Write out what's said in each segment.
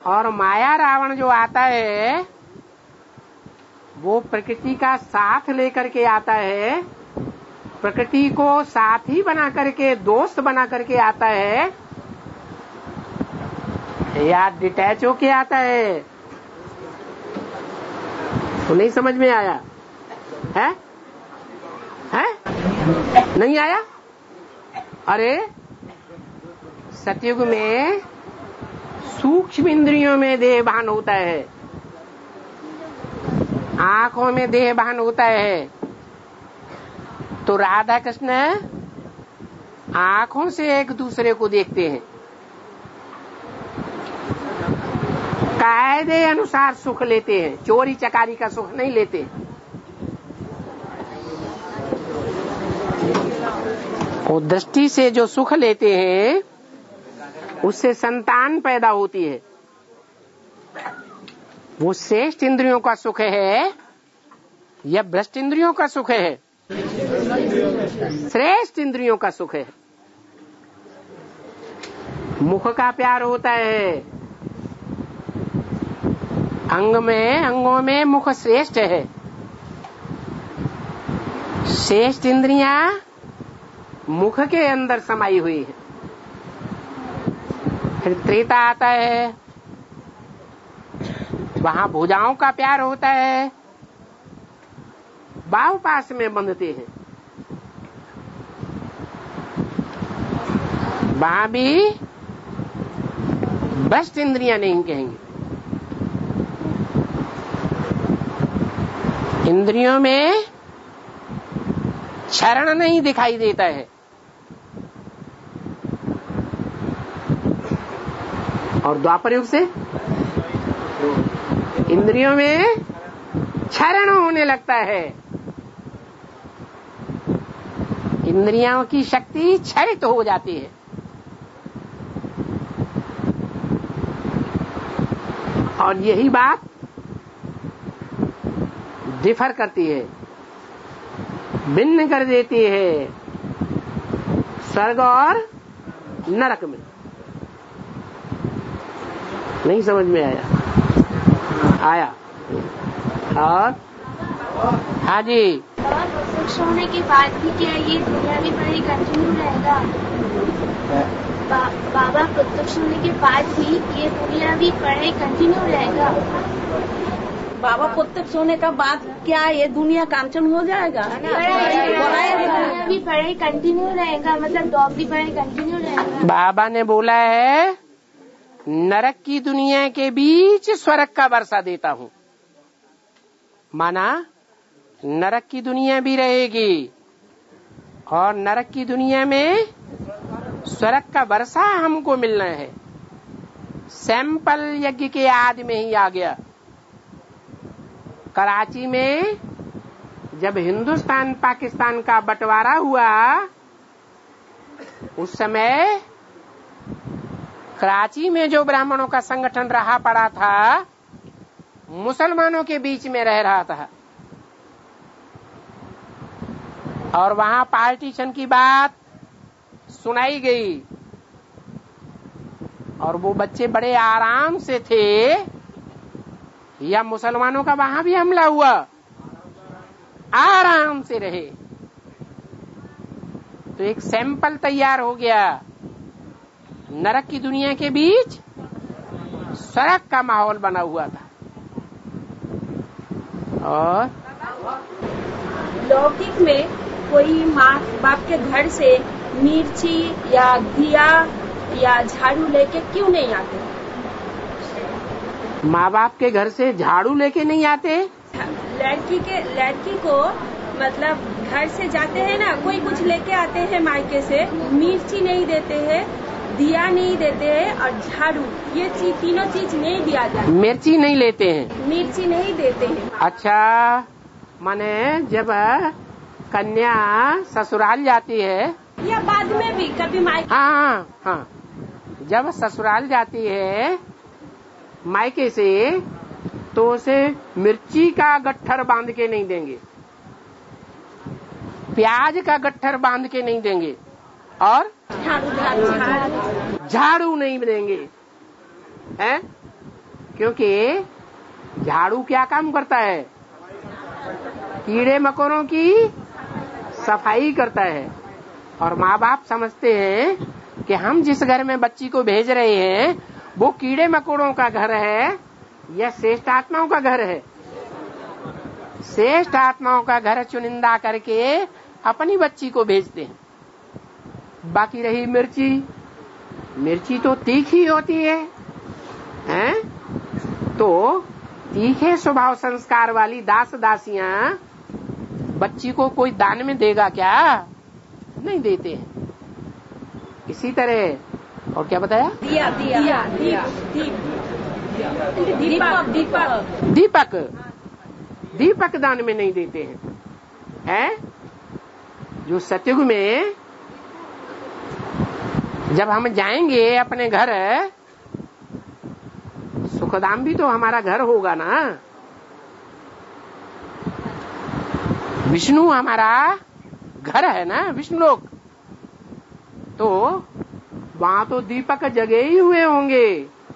और माया रावण जो आता है वो प्रकृति का साथ लेकर के आता है, प्रकृति को साथी बना करके, दोस्त बना करके आता है, या डिटैच होके आता है? तो नहीं समझ में आया है? नहीं आया? अरे सतयुग में सूक्ष्म इंद्रियों में देह भान होता है, आंखों में देह भान होता है। तो राधा कृष्ण आंखों से एक दूसरे को देखते हैं, कायदे अनुसार सुख लेते हैं, चोरी चकारी का सुख नहीं लेते। वो दृष्टि से जो सुख लेते हैं उससे संतान पैदा होती है। वो श्रेष्ठ इंद्रियों का सुख है या भ्रष्ट इंद्रियों का सुख है? श्रेष्ठ इंद्रियों का सुख है। मुख का प्यार होता है, अंगों में मुख श्रेष्ठ है। श्रेष्ठ इंद्रियां मुख के अंदर समाई हुई है। फिर त्रेता आता है, वहां भुजाओं का प्यार होता है, बाहु पास में बंधते हैं। वहां भी भ्रष्ट इंद्रियां नहीं कहेंगे। इंद्रियों में क्षरण नहीं दिखाई देता है। और द्वापर युग से इंद्रियों में क्षरण होने लगता है, इंद्रियों की शक्ति क्षरित हो जाती है। और यही बात डिफर करती है, भिन्न कर देती है स्वर्ग और नरक में। नहीं समझ में आया? और हाँ जी, प्रत्यक्ष होने के बाद भी क्या ये दुनिया भी पढ़ाई कंटिन्यू रहेगा? बाबा प्रत्यक्ष होने के बाद भी ये दुनिया भी पढ़ाई कंटिन्यू रहेगा? बाबा प्रत्यक्ष होने का बाद क्या ये दुनिया कांचन हो जाएगा? भी पढ़ाई कंटिन्यू रहेगा, मतलब डॉग की पढ़ाई कंटिन्यू रहेगा। बाबा ने बोला है नरक की दुनिया के बीच स्वर्ग का वर्षा देता हूँ। माना नरक की दुनिया भी रहेगी और नरक की दुनिया में स्वर्ग का वर्षा हमको मिलना है। सैंपल यज्ञ के आदि में ही आ गया। कराची में जब हिंदुस्तान पाकिस्तान का बंटवारा हुआ उस समय कराची में जो ब्राह्मणों का संगठन रहा पड़ा था, मुसलमानों के बीच में रह रहा था और वहां पार्टीशन की बात सुनाई गई और वो बच्चे बड़े आराम से थे, या मुसलमानों का वहां भी हमला हुआ, आराम से रहे। तो एक सैंपल तैयार हो गया। नरक की दुनिया के बीच स्वर्ग का माहौल बना हुआ था। और लौकिक में कोई माँ बाप के घर से मिर्ची या दिया या झाड़ू लेके क्यों नहीं आते? माँ बाप के घर से झाड़ू लेके नहीं आते? लड़की को मतलब घर से जाते हैं ना, कोई कुछ लेके आते हैं मायके से, मिर्ची नहीं देते हैं, दिया नहीं देते हैं और झाड़ू, ये तीनों चीज नहीं दिया जाता। मिर्ची नहीं लेते हैं? मिर्ची नहीं देते हैं। अच्छा, माने जब कन्या ससुराल जाती है या बाद में भी कभी मायके? हाँ, जब ससुराल जाती है मायके से तो उसे मिर्ची का गट्ठर बांध के नहीं देंगे, प्याज का गट्ठर बांध के नहीं देंगे और झाड़ू नहीं देंगे, हैं? क्योंकि झाड़ू क्या काम करता है? कीड़े मकोड़ों की सफाई करता है। और माँ बाप समझते हैं कि हम जिस घर में बच्ची को भेज रहे हैं वो कीड़े मकोड़ों का घर है या श्रेष्ठ आत्माओं का घर है। श्रेष्ठ आत्माओं का घर चुनिंदा करके अपनी बच्ची को भेजते हैं। बाकी रही मिर्ची, मिर्ची तो तीखी होती है, हैं? तो तीखे स्वभाव संस्कार वाली दास दासियां बच्ची को कोई दान में देगा क्या? नहीं देते हैं। इसी तरह और क्या बताया? दिया दिया दिया दीपक दीपक दीपक दीपक दान में नहीं देते हैं। जो सतयुग में जब हम जाएंगे अपने घर, सुखधाम भी तो हमारा घर होगा ना। विष्णु हमारा घर है ना, विष्णु लोक। तो वहां तो दीपक जगे ही हुए होंगे।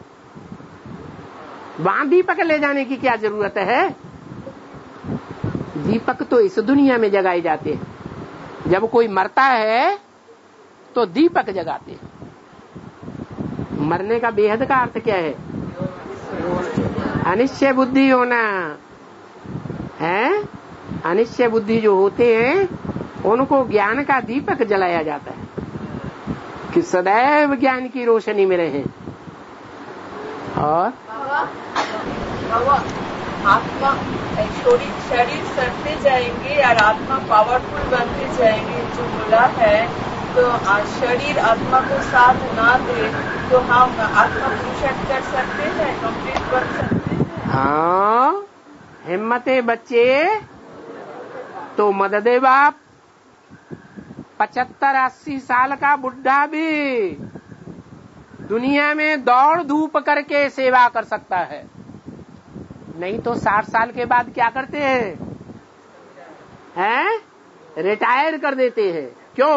वहां दीपक ले जाने की क्या जरूरत है? दीपक तो इस दुनिया में जगाए जाते हैं। जब कोई मरता है तो दीपक जगाते हैं। मरने का बेहद का अर्थ क्या है? अनिश्चय बुद्धि होना है। अनिश्चय बुद्धि जो होते हैं उनको ज्ञान का दीपक जलाया जाता है कि सदैव ज्ञान की रोशनी में रहे। और आत्मा शरीर सड़ते जाएंगे और आत्मा पावरफुल बनते जाएंगे जो बोला है। तो शरीर आत्मा को साथ ना दे तो हम आत्मा पुरुषार्थ कर सकते हैं, कंप्लीट बन सकते हैं। हाँ, हिम्मते बच्चे तो मदद दे बाप। 75-80 साल का बुढ़ा भी दुनिया में दौड़ धूप करके सेवा कर सकता है। नहीं तो 60 साल के बाद क्या करते हैं? रिटायर कर देते हैं। क्यों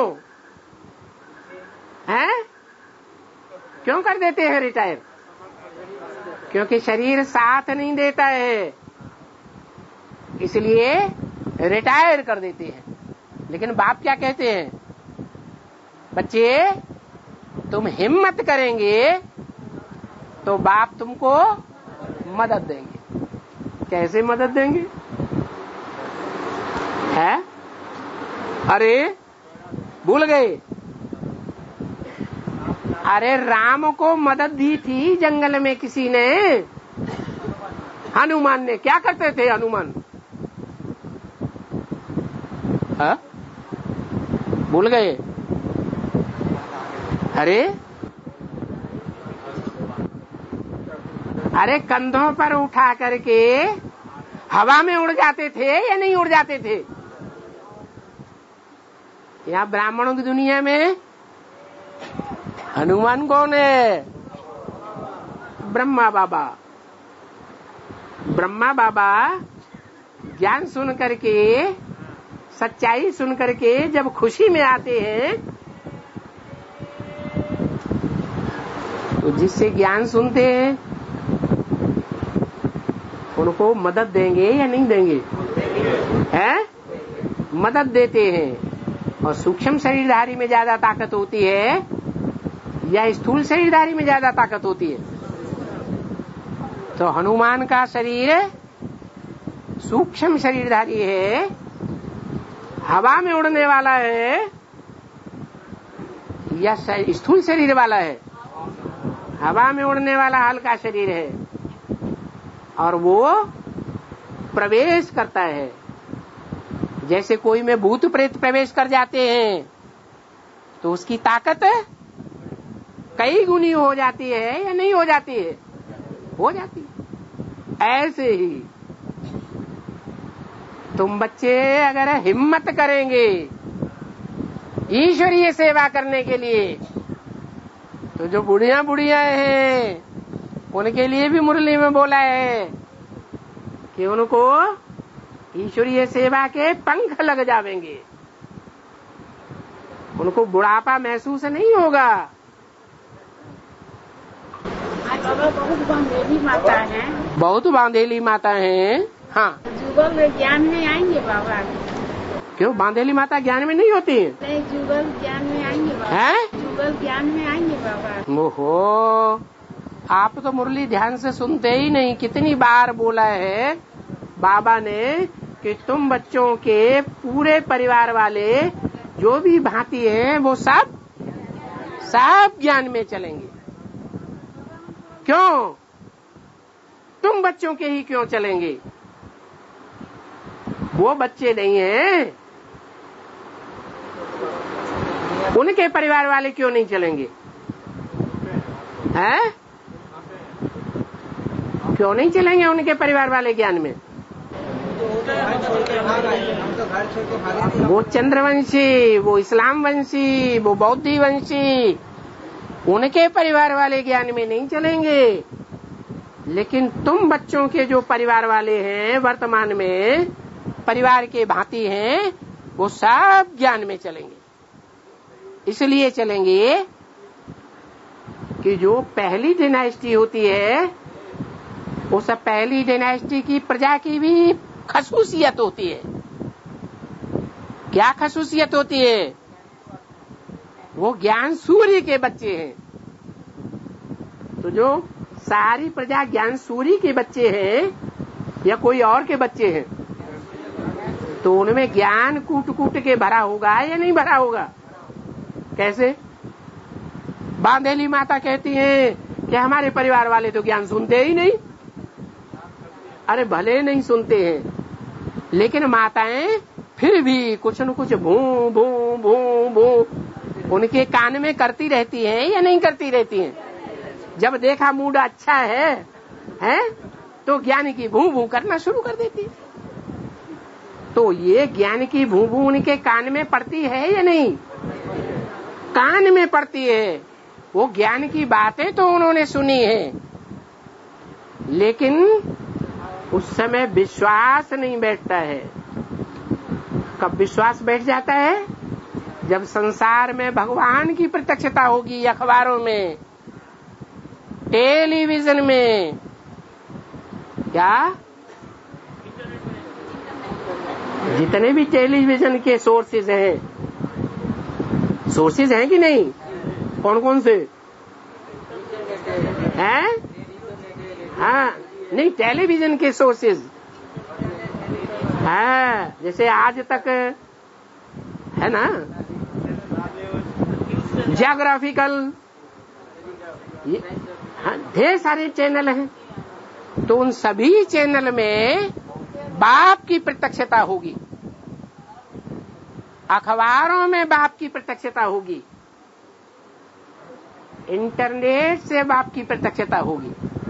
क्यों कर देते हैं रिटायर? क्योंकि शरीर साथ नहीं देता है, इसलिए रिटायर कर देते हैं। लेकिन बाप क्या कहते हैं? बच्चे तुम हिम्मत करेंगे तो बाप तुमको मदद देंगे। कैसे मदद देंगे? है? अरे भूल गए। अरे राम को मदद दी थी जंगल में किसी ने, हनुमान ने। क्या करते थे हनुमान? हाँ? भूल गए? अरे कंधों पर उठा करके हवा में उड़ जाते थे या नहीं उड़ जाते थे? यहाँ ब्राह्मणों की दुनिया में हनुमान कौन है? ब्रह्मा बाबा। ब्रह्मा बाबा ज्ञान सुन करके, सच्चाई सुन करके जब खुशी में आते हैं तो जिससे ज्ञान सुनते हैं उनको मदद देंगे या नहीं देंगे? हैं? मदद देते हैं। और सूक्ष्म शरीरधारी में ज्यादा ताकत होती है या स्थूल शरीरधारी में ज्यादा ताकत होती है? तो हनुमान का शरीर सूक्ष्म शरीरधारी है, हवा में उड़ने वाला है या स्थूल शरीर वाला है? हवा में उड़ने वाला हल्का शरीर है और वो प्रवेश करता है। जैसे कोई में भूत प्रेत प्रवेश कर जाते हैं तो उसकी ताकत कई गुनी हो जाती है या नहीं हो जाती है? हो जाती है। ऐसे ही तुम बच्चे अगर हिम्मत करेंगे ईश्वरीय सेवा करने के लिए तो जो बुढ़िया हैं उनके लिए भी मुरली में बोला है कि उनको ईश्वरीय सेवा के पंख लग जावेंगे, उनको बुढ़ापा महसूस नहीं होगा। बाबा बहुत बांधेली माता है। बहुत बांधेली माता है। हाँ, जुगल में ज्ञान में आएंगे बाबा। क्यों बांधेली माता ज्ञान में नहीं होती है? नहीं, जुगल ज्ञान में आएंगे बाबा। हैं? जुगल ज्ञान में आएंगे बाबा। ओहो, आप तो मुरली ध्यान से सुनते ही नहीं। कितनी बार बोला है बाबा ने कि तुम बच्चों के पूरे परिवार वाले जो भी भांति हैं वो सब ज्ञान में चलेंगे। क्यों? तुम बच्चों के ही क्यों चलेंगे? वो बच्चे नहीं हैं, उनके परिवार वाले क्यों नहीं चलेंगे? हैं? क्यों नहीं चलेंगे उनके परिवार वाले ज्ञान में? वो चंद्रवंशी, वो इस्लाम वंशी, वो बौद्धी वंशी, उनके परिवार वाले ज्ञान में नहीं चलेंगे। लेकिन तुम बच्चों के जो परिवार वाले हैं, वर्तमान में परिवार के भांति हैं, वो सब ज्ञान में चलेंगे। इसलिए चलेंगे कि जो पहली डायनेस्टी होती है, उस पहली डायनेस्टी की प्रजा की भी खसूसियत होती है। क्या खसूसियत होती है? वो ज्ञान सूर्य के बच्चे हैं। तो जो सारी प्रजा ज्ञान सूर्य के बच्चे हैं या कोई और के बच्चे हैं, तो उनमें ज्ञान कूट कूट के भरा होगा या नहीं भरा होगा? कैसे? बांधेली माता कहती हैं कि हमारे परिवार वाले तो ज्ञान सुनते ही नहीं। अरे भले नहीं सुनते हैं, लेकिन माताएं फिर भी कुछ न कुछ भू भू भू भू उनके कान में करती रहती हैं या नहीं करती रहती हैं? जब देखा मूड अच्छा है तो ज्ञान की भू भू करना शुरू कर देती है। तो ये ज्ञान की भू भू उनके कान में पड़ती है या नहीं? कान में पड़ती है। वो ज्ञान की बातें तो उन्होंने सुनी है, लेकिन उस समय विश्वास नहीं बैठता है। कब विश्वास बैठ जाता है? जब संसार में भगवान की प्रत्यक्षता होगी, अखबारों में, टेलीविजन में, क्या जितने भी टेलीविजन के सोर्सेज हैं कि नहीं? कौन कौन से हैं? हाँ, नहीं, टेलीविजन के सोर्सेज है, जैसे आज तक है ना, ज्योग्राफिकल, हाँ, ढेर सारे चैनल हैं। तो उन सभी चैनल में बाप की प्रत्यक्षता होगी, अखबारों में बाप की प्रत्यक्षता होगी, इंटरनेट से बाप की प्रत्यक्षता होगी,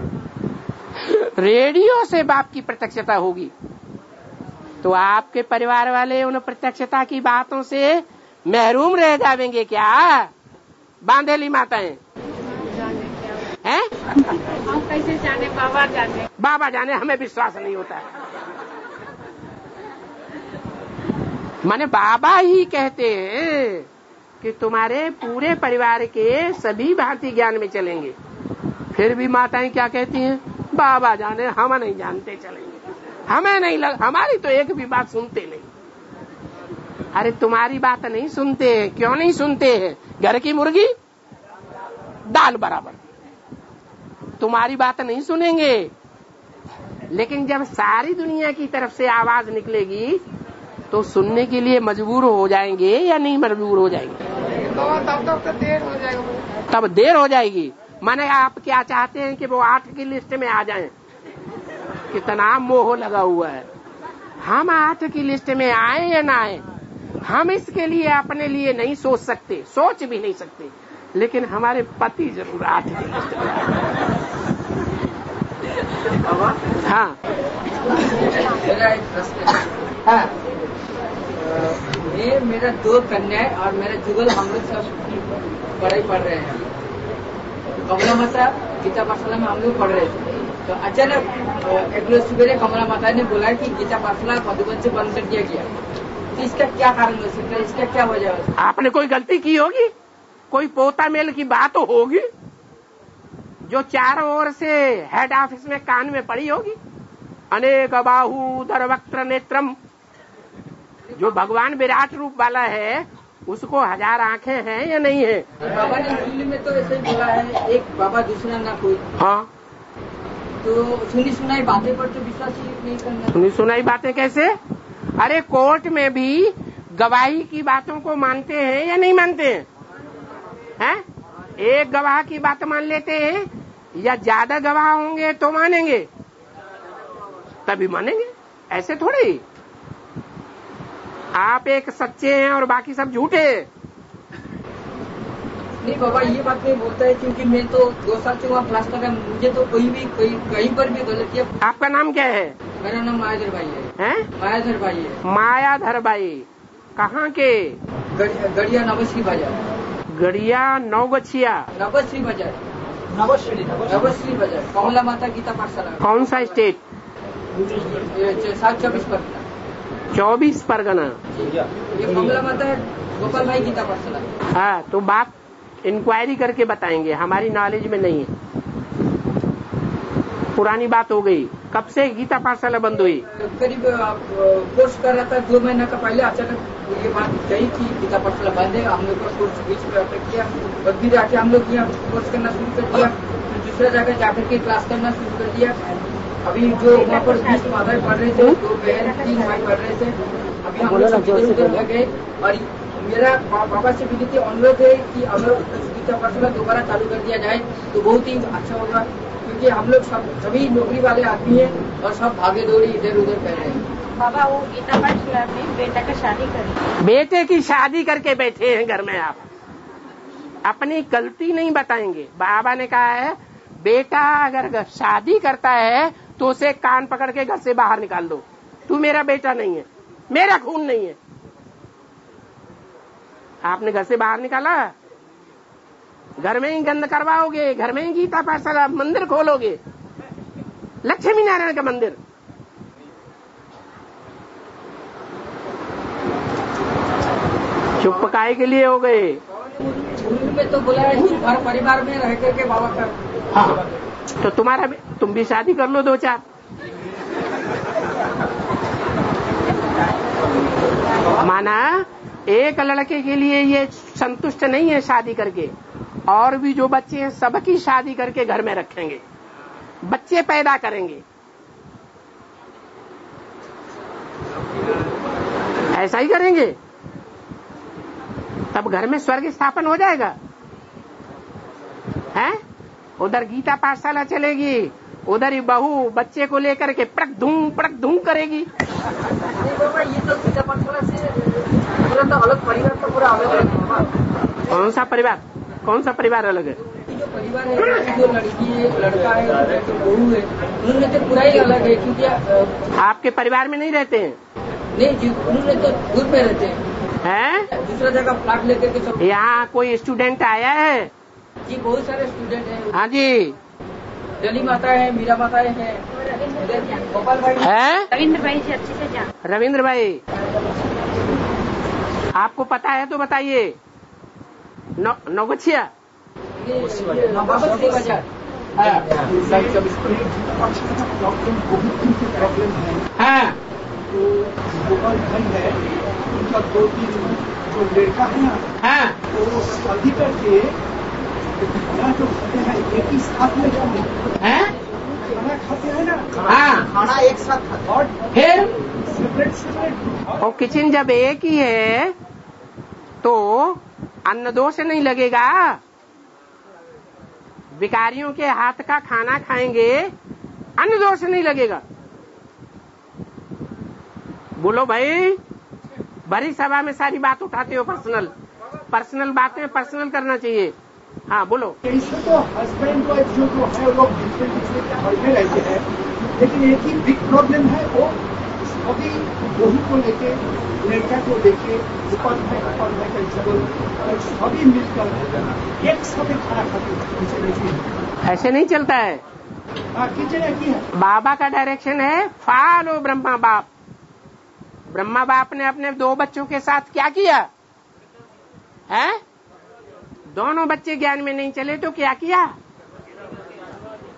रेडियो से बाप की प्रत्यक्षता होगी। तो आपके परिवार वाले उन प्रत्यक्षता की बातों से महरूम रह जाएंगे क्या? बांधेली माताएं हैं? हम कैसे जाने? बाबा जाने। बाबा जाने, हमें विश्वास नहीं होता है। माने बाबा ही कहते हैं कि तुम्हारे पूरे परिवार के सभी भांति ज्ञान में चलेंगे। फिर भी माताएं क्या कहती हैं? बाबा जाने, हम नहीं जानते चलेंगे, हमें नहीं हमारी तो एक भी बात सुनते नहीं। अरे तुम्हारी बात नहीं सुनते हैं, क्यों नहीं सुनते हैं? घर की मुर्गी दाल बराबर, तुम्हारी बात नहीं सुनेंगे। लेकिन जब सारी दुनिया की तरफ से आवाज निकलेगी तो सुनने के लिए मजबूर हो जाएंगे या नहीं मजबूर हो जाएंगे? तब देर हो जाएगा। तब देर हो जाएगी। माने आप क्या चाहते हैं कि वो 8 की लिस्ट में आ जाएं? कितना मोह लगा हुआ है। हम 8 की लिस्ट में आए या ना आए, हम इसके लिए अपने लिए नहीं सोच सकते, सोच भी नहीं सकते, लेकिन हमारे पति जरूर 8 की लिस्ट में आए। हाँ, मेरा 2 कन्या और मेरा जुगल, हम लोग सब पढ़ाई पढ़ रहे हैं। कमला माता गीता पाठशाला में हम लोग पढ़ रहे थे, तो अचानक एक रोज सुबह कमला माता ने बोला कि गीता पाठशाला मधुबन से बंद कर दिया गया। तो इसका क्या कारण हो सकता है? इसका क्या वजह हो सकता है? आपने कोई गलती की होगी, कोई पोता मेल की बात होगी जो चारों ओर से हेड ऑफिस में कान में पड़ी होगी, अनेक बाहु दर वक्त्र नेत्रम, जो भगवान विराट रूप वाला है उसको 1000 आंखें हैं या नहीं है? बाबा ने दिल्ली में तो ऐसे ही बोला है, एक बाबा दूसरा ना कोई। हाँ, तो सुनी सुनाई बातें पर तो विश्वास ही नहीं करना। सुनी सुनाई बातें कैसे? अरे कोर्ट में भी गवाही की बातों को मानते हैं या नहीं मानते हैं? हैं? एक गवाह की बात मान लेते हैं या ज्यादा गवाह होंगे तो मानेंगे? तभी मानेंगे, ऐसे थोड़े ही। आप एक सच्चे हैं और बाकी सब झूठे हैं। नहीं बाबा, ये बात नहीं बोलता है, क्योंकि मैं तो 2 साल से वहाँ क्लास कर रहा हूँ, मुझे तो कहीं पर भी गलत किया। आपका नाम क्या है? मेरा नाम मायाधर भाई है। हैं? मायाधर भाई है। मायाधर भाई कहाँ के? गड़िया नवश्री बाजार। गड़िया नवगछिया नवश्री बाजार। नवश्री बाजार, कमला माता गीता पाठशाला। कौन सा स्टेट? 7-24 परगना। 24 परगना। ये कमला माता है, गोपाल भाई गीता पाठशाला। हाँ, तो बात इंक्वायरी करके बताएंगे, हमारी नॉलेज में नहीं है। पुरानी बात हो गई। कब से गीता पाठशाला बंद हुई? करीब कोर्स कर रहा था 2 महीने का पहले, अचानक ये बात गई कि गीता पाठशाला बंद है। हम लोग का कोर्स बीच में अटक किया और फिर आके हम लोग यहाँ कोर्स करना शुरू कर दिया। फिर दूसरा जगह जाकर के क्लास करना शुरू कर दिया। अभी जो वहाँ पर 20 माताएं पढ़ रहे थे, 2 बहन 3 भाई पढ़ रहे थे। अभी हम लोग उधर लग गए और मेरा बाबा से विनती अनुरोध है कि अगर गीता पाठशाला दोबारा चालू कर दिया जाए तो बहुत ही अच्छा होगा, क्योंकि हम लोग सभी नौकरी वाले आदमी हैं और सब भागे दौड़ी इधर उधर कर रहे हैं। बाबा वो गीता पाठशाला में बेटा का शादी कर, बेटे की शादी करके बैठे हैं घर में। आप अपनी गलती नहीं बताएंगे। बाबा ने कहा है बेटा अगर शादी करता है तो उसे कान पकड़ के घर से बाहर निकाल दो। तू मेरा बेटा नहीं है, मेरा खून नहीं है। आपने घर से बाहर निकाला, घर में ही गंद करवाओगे, घर में ही गीता पाठशाला मंदिर खोलोगे, लक्ष्मी नारायण का मंदिर। चुप काय के लिए हो गए? में तो बोला है हर परिवार में रह करके बाबा का। हाँ, तो तुम भी शादी कर लो 2-4। माना एक लड़के के लिए ये संतुष्ट नहीं है शादी करके, और भी जो बच्चे हैं सबकी शादी करके घर में रखेंगे, बच्चे पैदा करेंगे। ऐसा ही करेंगे तब घर में स्वर्ग स्थापन हो जाएगा। हैं? उधर गीता पाठशाला चलेगी, उधर ही बहू बच्चे को लेकर के पड़क धूम करेगी। बाबा ये तो गीता पाठशाला से पूरा तो अलग, परिवार तो पूरा अलग है। कौन सा परिवार अलग है? जो परिवार है, जो लड़की है, लड़का है, जो बहू है, उन्होंने तो पूरा ही अलग है। क्योंकि आपके परिवार में नहीं रहते हैं? नहीं जी, उन्होंने तो दूर में रहते हैं। दूसरा जगह फ्लैट लेकर के सब। यहाँ कोई स्टूडेंट आया है? जी बहुत सारे स्टूडेंट हैं। हाँ जी। डली माता है, मीरा माता है, गोपाल भाई है, रविंद्र भाई से अच्छे से जान। रविंद्र भाई आपको पता है तो बताइए। नौगछिया हाँ, गोपाल भाई है, उनका 2-3 जो लड़का है ना, हाँ, तो शादी करके खाना जो खाते हैं एक ही साथ में खाते हैं, खाना खाते हैं ना, हाँ, खाना एक साथ खाते हैं और फिर सेपरेट। और किचन जब एक ही है तो अन्न दोष नहीं लगेगा। भिखारियों के हाथ का खाना खाएंगे, अन्न दोष नहीं लगेगा। बोलो भाई, बड़ी सभा में सारी बात उठाते हो, पर्सनल बातें पर्सनल करना चाहिए। हाँ बोलो। ऐसे तो हस्बैंड वाइफ जो है लोग डिफरेंट घर में रहते हैं, लेकिन एक ही बिग प्रॉब्लम है, वो सभी बहू को लेके, लड़का को लेके, गोपाल भाई का एग्जाम्पल, सभी मिलकर एक साथ खाना खाते हैं। ऐसे नहीं चलता है। किचन एक ही है। बाबा का डायरेक्शन है फॉलो ब्रह्मा बाप। ब्रह्मा बाप ने अपने 2 बच्चों के साथ क्या किया है? दोनों बच्चे ज्ञान में नहीं चले तो क्या किया?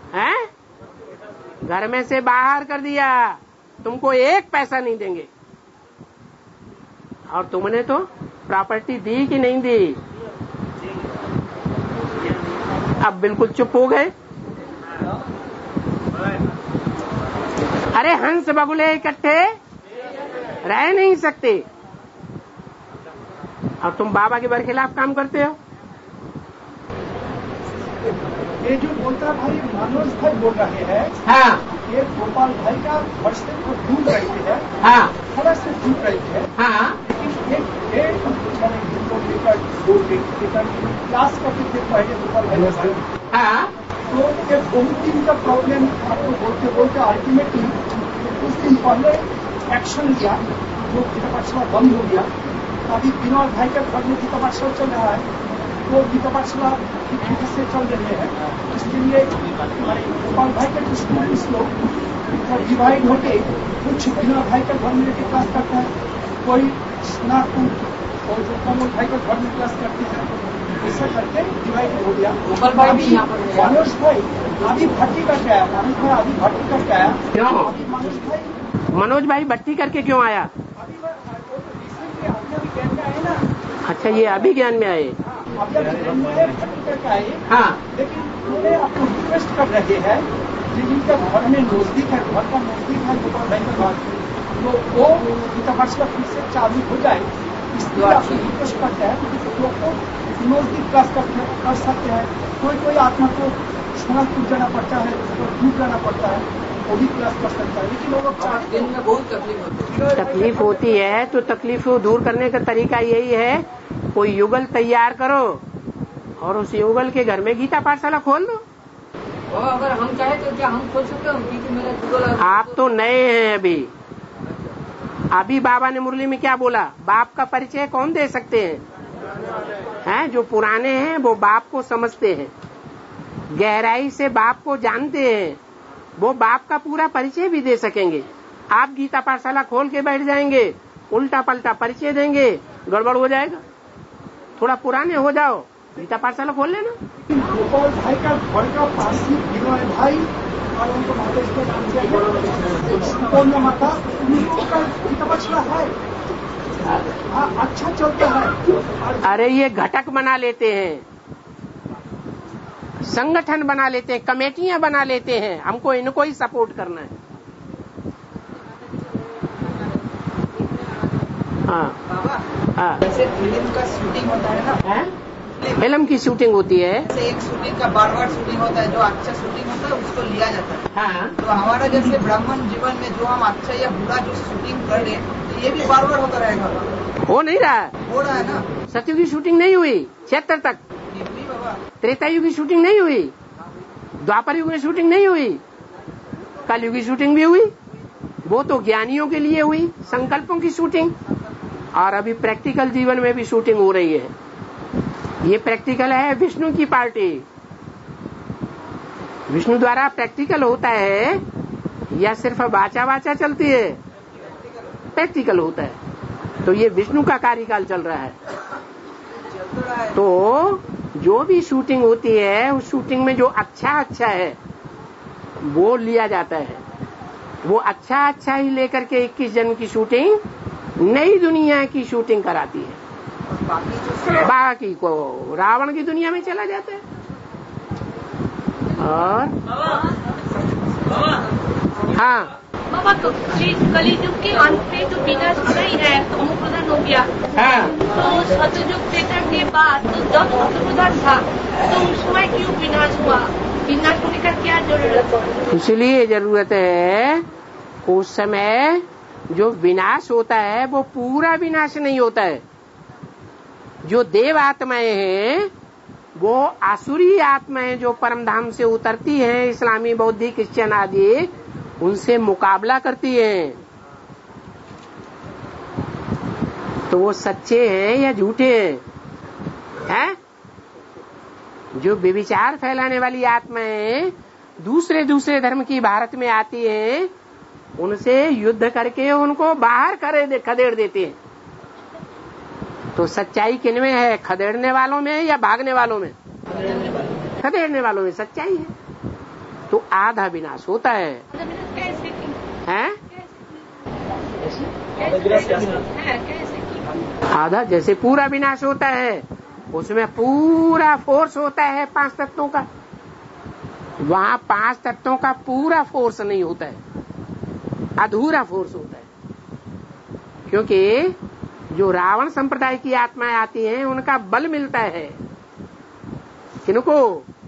हैं? घर में से बाहर कर दिया, तुमको एक पैसा नहीं देंगे। और तुमने तो प्रॉपर्टी दी कि नहीं दी? अब बिल्कुल चुप हो गए। अरे हंस बगुले इकट्ठे रह नहीं सकते, और तुम बाबा के बरखिलाफ काम करते हो। ये जो बोलता भाई मनोज भाई बोल रहे हैं, हाँ ये गोपाल भाई का वर्षे को दूर रहते हैं, हाँ थोड़ा से दूर रहते हैं, हाँ क्लास करते थे पहले गोपाल भाई। हाँ तो ये बहुत दिन का प्रॉब्लम आपको बोलते बोलते अल्टीमेटली कुछ दिन पहले एक्शन लिया, जो गीता पाठशाला बंद हो गया। अभी विनोद भाई के घर में गीता पाठशाला चल रहा है, वो गीता पाठशाला ठीक से चल रहे हैं। इसके लिए हमारे गोपाल भाई के स्टूडेंट्स लोग डिवाइड होके कुछ विनोद भाई के घर में लेके क्लास करता है, कोई स्नातक और जो कमल भाई के घर में क्लास करते हैं। ऐसा करके डिवाइड हो गया। गोपाल भाई भी यहाँ पर है। मनोज भाई अभी भर्ती करके आया, मनोज भाई अभी भर्ती करके आया। क्यों? अभी मनोज भाई भर्ती करके क्यों आया? अभी ज्ञान में आए ना। अच्छा, ये अभी ज्ञान में आए। अभी ज्ञान में आए, भर्ती करके आए। हाँ लेकिन उन्होंने आपको रिक्वेस्ट कर रहे हैं जिनका घर में नजदीक है, घर का नजदीक है गोपाल भाई का घर, तो वो गीता पाठशाला फिर से चालू हो जाए, इसलिए आपको रिक्वेस्ट करते हैं। लोग को नजदीक क्लास कर सकते हैं। कोई आत्मा को सोनापुर जाना पड़ता है, तो दूर जाना पड़ता है, वो भी क्लास कर सकता है। लेकिन वो लोग दिन में बहुत तकलीफ होती है। तकलीफ होती है, तो तकलीफ को दूर करने का तरीका यही है, कोई युगल तैयार करो और उस युगल के घर में गीता पाठशाला खोल दो। और अगर हम चाहे तो क्या हम खोल सकते हैं? क्योंकि मेरा गूगल आप तो नए हैं अभी बाबा ने मुरली में क्या बोला? बाप का परिचय कौन दे सकते हैं? जो पुराने हैं वो बाप को समझते हैं, गहराई से बाप को जानते हैं, वो बाप का पूरा परिचय भी दे सकेंगे। आप गीता पाठशाला खोल के बैठ जाएंगे, उल्टा पलटा परिचय देंगे, गड़बड़ हो जाएगा। थोड़ा पुराने हो जाओ, गीता पाठशाला खोल लेना। गोपाल भाई का घर का पास ही विनोद भाई और उनको माता इसको नाम दिया कौन माता, उनका गीता पाठशाला है। हाँ, अच्छा चलता है। अरे ये घटक बना लेते हैं, संगठन बना लेते हैं, कमेटियां बना लेते हैं, हमको इनको ही सपोर्ट करना है। हाँ, जैसे फिल्म का शूटिंग होता है ना, फिल्म की शूटिंग होती है, जैसे एक शूटिंग का बार शूटिंग होता है, जो अच्छा शूटिंग होता है उसको लिया जाता है। हाँ तो हमारा जैसे ब्राह्मण जीवन में जो हम अच्छा या बुरा जो शूटिंग कर रहे हैं, तो ये भी बार होता रहेगा। हो नहीं रहा है। हो रहा है ना। सतयुग की शूटिंग नहीं हुई 76 तक, त्रेता युग की शूटिंग नहीं हुई, द्वापर युग में शूटिंग नहीं हुई, कल युग की शूटिंग भी हुई। वो तो ज्ञानियों के लिए हुई, संकल्पों की शूटिंग। और अभी प्रैक्टिकल जीवन में भी शूटिंग हो रही है। ये प्रैक्टिकल है विष्णु की पार्टी। विष्णु द्वारा प्रैक्टिकल होता है या सिर्फ वाचा चलती है? प्रैक्टिकल होता है। तो ये विष्णु का कार्यकाल चल रहा है। तो जो भी शूटिंग होती है, उस शूटिंग में जो अच्छा है वो लिया जाता है। वो अच्छा ही लेकर के 21 जन्म की शूटिंग, नई दुनिया की शूटिंग कराती है। बाकी को रावण की दुनिया में चला जाता है। और हाँ बाबा, तो कलियुग के अंत में जो विनाश हो रही है, तो प्रधान हो गया। हाँ तो सतयुग त्रेता के बाद तो जब प्रधान था, तो उस समय क्यों विनाश हुआ? विनाश होने का क्या जरूरत? इसलिए जरूरत है, उस समय जो विनाश होता है वो पूरा विनाश नहीं होता है। जो देव आत्माएं हैं, वो आसुरी आत्माएं जो परमधाम से उतरती हैं, इस्लामी, बौद्धिक, क्रिश्चियन आदि, उनसे मुकाबला करती हैं। तो वो सच्चे हैं या झूठे हैं? जो व्यभिचार फैलाने वाली आत्माएं दूसरे धर्म की भारत में आती हैं, उनसे युद्ध करके उनको बाहर खदेड़ देते हैं। तो सच्चाई किनमें है? खदेड़ने वालों में या भागने वालों में? खदेड़ने वालों में सच्चाई है। तो आधा विनाश होता है। कैसे की? हैं? कैसे? आधा जैसे पूरा विनाश होता है, उसमें पूरा फोर्स होता है 5 तत्वों का। वहां 5 तत्वों का पूरा फोर्स नहीं होता है, अधूरा फोर्स होता है। क्योंकि जो रावण संप्रदाय की आत्माएं आती हैं, उनका बल मिलता है किनको?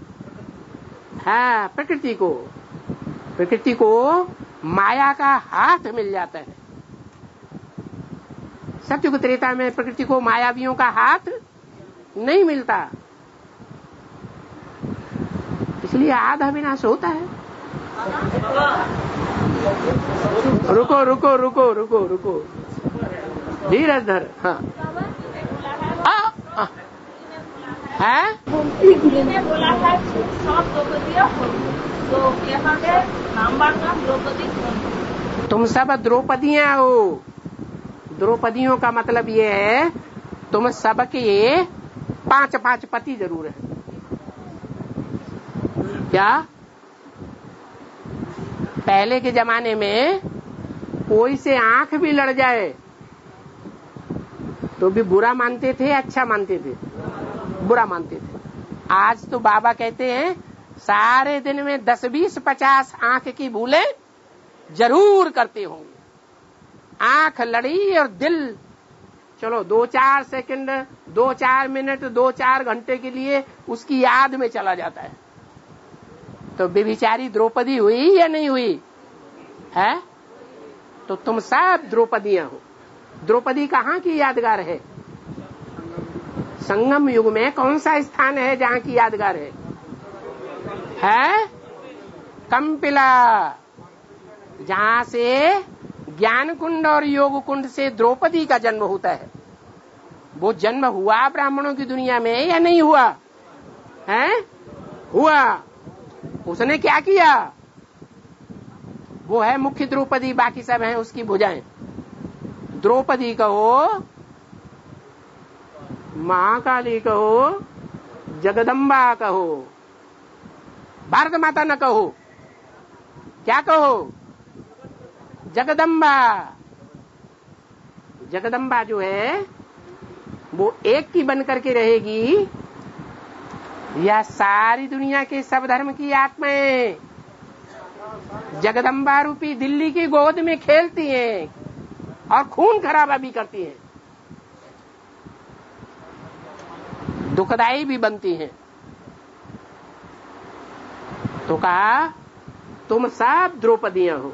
हाँ, प्रकृति को। प्रकृति को माया का हाथ मिल जाता है। सत्युग त्रेता में प्रकृति को मायावियों का हाथ नहीं मिलता, इसलिए आधा विनाश होता है। रुको रुको रुको रुको रुको, धीरज धर। हाँ है? ने बोला था सब द्रौपदी हो, तो यहाँ पे नंबर का द्रौपदी। तुम सब द्रौपदियां हो। द्रौपदियों का मतलब ये है तुम सबके 5-5 पति जरूर है। क्या पहले के जमाने में कोई से आंख भी लड़ जाए तो भी बुरा मानते थे, अच्छा मानते थे? बुरा मानते थे। आज तो बाबा कहते हैं सारे दिन में 10, 20, 50 आंख की भूलें जरूर करते होंगे। आंख लड़ी और दिल, चलो 2-4 सेकंड, 2-4 मिनट, 2-4 घंटे के लिए उसकी याद में चला जाता है। तो बेचारी द्रौपदी हुई या नहीं हुई है? तो तुम सब द्रौपदियां हो। द्रौपदी कहाँ की यादगार है? संगम युग में कौन सा स्थान है जहाँ की यादगार है? कंपिला, जहाँ से ज्ञान कुंड और योग कुंड से द्रौपदी का जन्म होता है। वो जन्म हुआ ब्राह्मणों की दुनिया में या नहीं हुआ? हुआ। उसने क्या किया? वो है मुख्य द्रौपदी, बाकी सब हैं उसकी भुजाएं। द्रौपदी कहो, महाकाली कहो, जगदम्बा कहो, भारत माता न कहो, क्या कहो? जगदम्बा। जगदम्बा जो है वो एक की बन करके रहेगी या सारी दुनिया के सब धर्म की आत्माएं जगदम्बा रूपी दिल्ली की गोद में खेलती हैं और खून खराबा भी करती हैं, दुखदाई भी बनती हैं। तो कहा तुम सब द्रौपदियां हो।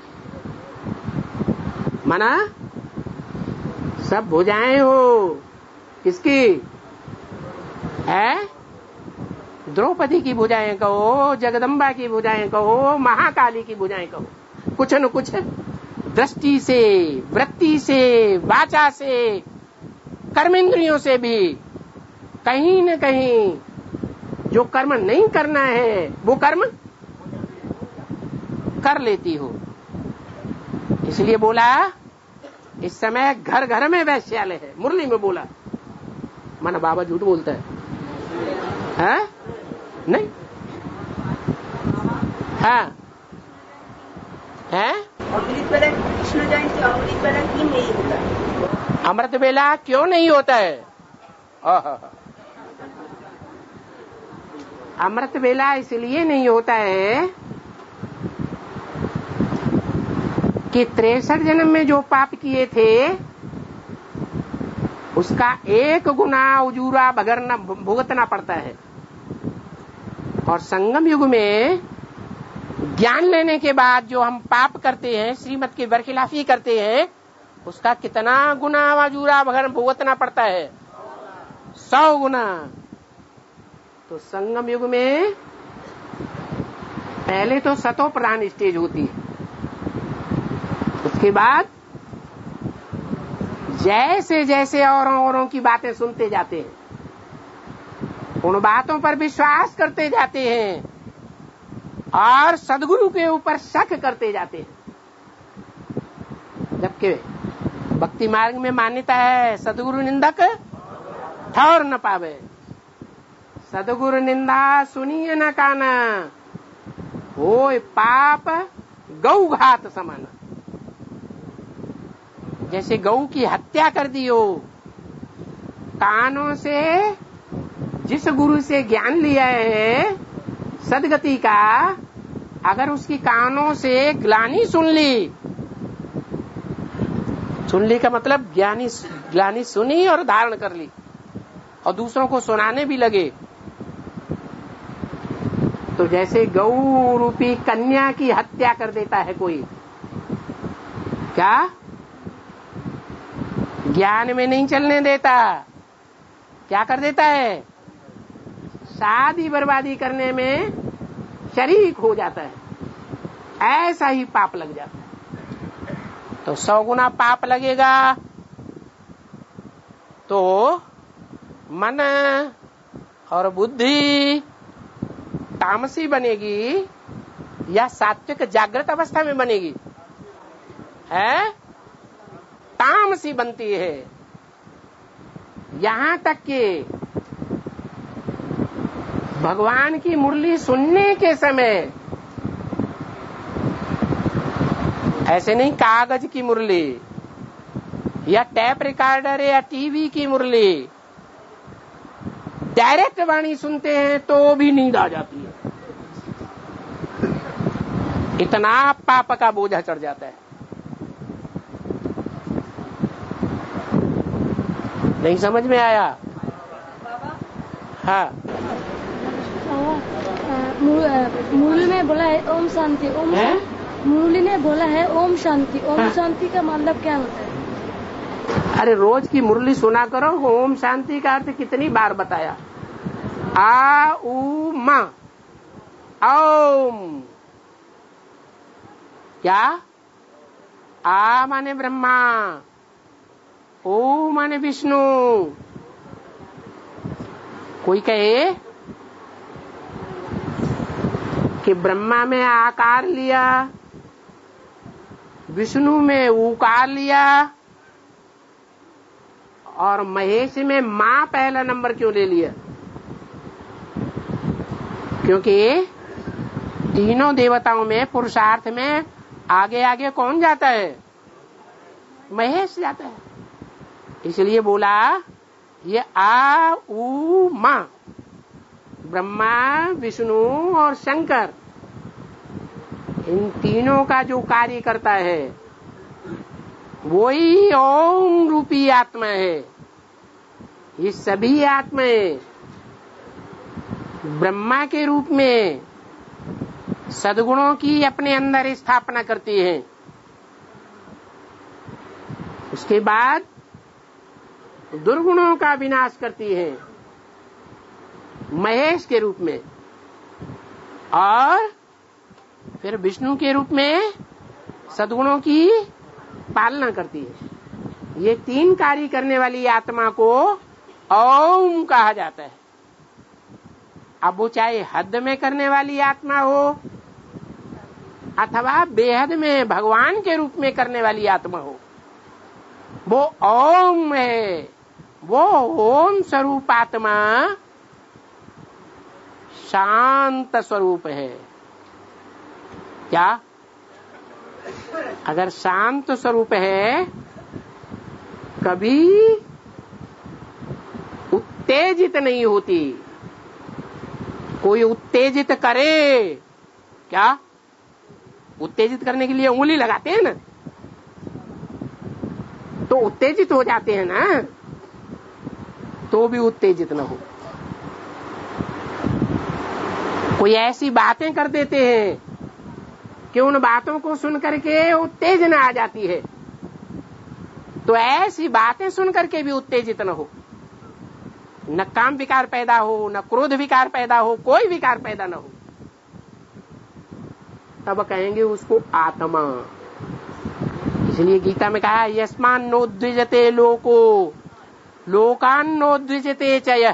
माना सब भुजाएं हो। किसकी है? द्रौपदी की भुजाएं कहो, जगदम्बा की भुजाएं कहो, महाकाली की भुजाएं कहो। कुछ न कुछ दृष्टि से, वृत्ति से, वाचा से, कर्मेंद्रियों से भी कहीं न कहीं जो कर्म नहीं करना है वो कर्म कर लेती हो। इसलिए बोला इस समय घर घर में वैश्यालय है। मुरली में बोला, माना बाबा झूठ बोलता है? नहीं हाँ है। अमृत वेला कृष्ण जयंती अमृत वेला क्यों नहीं होता? अमृत वेला क्यों नहीं होता है? अमृत वेला इसलिए नहीं होता है कि 63 जन्म में जो पाप किए थे उसका 1 गुना उजूरा भगरना भुगतना पड़ता है। और संगम युग में ज्ञान लेने के बाद जो हम पाप करते हैं, श्रीमत की बरखिलाफी करते हैं, उसका कितना गुना उजूरा भगरना भुगतना पड़ता है? 100 गुना। तो संगम युग में पहले तो सतो प्रधान स्टेज होती है, उसके बाद जैसे जैसे औरों की बातें सुनते जाते हैं, उन बातों पर विश्वास करते जाते हैं और सदगुरु के ऊपर शक करते जाते हैं। जबकि भक्ति मार्ग में मान्यता है सदगुरु निंदक ठौर न पावे। सदगुरु निंदा सुनिए न काना, होय पाप गौ घात समान। जैसे गौ की हत्या कर दी हो, कानों से जिस गुरु से ज्ञान लिया है सदगति का, अगर उसकी कानों से ग्लानि सुन ली का मतलब ग्लानि सुनी और धारण कर ली और दूसरों को सुनाने भी लगे, तो जैसे गौ रूपी कन्या की हत्या कर देता है कोई, क्या ज्ञान में नहीं चलने देता, क्या कर देता है, शादी बर्बादी करने में शरीक हो जाता है, ऐसा ही पाप लग जाता है। तो 100 गुना पाप लगेगा तो मन और बुद्धि तामसी बनेगी या सात्विक जागृत अवस्था में बनेगी, है तामसी बनती है। यहां तक कि भगवान की मुरली सुनने के समय, ऐसे नहीं कागज की मुरली या टेप रिकॉर्डर या टीवी की मुरली, डायरेक्ट वाणी सुनते हैं तो भी नींद आ जाती है, इतना पाप का बोझा चढ़ जाता है। नहीं समझ में आया? हाँ, मुरली में बोला है ओम शांति, ओम मुरली ने बोला है ओम शांति, ओम शांति का मतलब क्या होता है? अरे रोज की मुरली सुना करो, ओम शांति का अर्थ कितनी बार बताया, आ उ म ओम, क्या आ माने ब्रह्मा, ओ माने विष्णु। कोई कहे कि ब्रह्मा में आकार लिया, विष्णु में उकार लिया और महेश में मां पहला नंबर क्यों ले लिया? क्योंकि तीनों देवताओं में पुरुषार्थ में आगे आगे कौन जाता है? महेश जाता है। इसलिए बोला ये आ उ मां, ब्रह्मा विष्णु और शंकर, इन तीनों का जो कार्य करता है वही ओम रूपी आत्मा है। ये सभी आत्माएं ब्रह्मा के रूप में सद्गुणों की अपने अंदर स्थापना करती हैं, उसके बाद दुर्गुणों का विनाश करती है महेश के रूप में, और फिर विष्णु के रूप में सद्गुणों की पालना करती है। ये तीन कार्य करने वाली आत्मा को ओम कहा जाता है। अब वो चाहे हद में करने वाली आत्मा हो अथवा बेहद में भगवान के रूप में करने वाली आत्मा हो, वो ओम है। वो ओम स्वरूप आत्मा शांत स्वरूप है। क्या? अगर शांत स्वरूप है, कभी उत्तेजित नहीं होती। कोई उत्तेजित करे, क्या उत्तेजित करने के लिए उंगली लगाते हैं ना, तो उत्तेजित हो जाते हैं ना, तो भी उत्तेजित न हो। कोई ऐसी बातें कर देते हैं कि उन बातों को सुन करके उत्तेजना आ जाती है, तो ऐसी बातें सुन करके भी उत्तेजित न हो। न काम विकार पैदा हो, न क्रोध विकार पैदा हो, कोई विकार पैदा न हो, तब कहेंगे उसको आत्मा। इसलिए गीता में कहा यस्मान नोद्विजते लोको लोकान नोद्विजते चयः।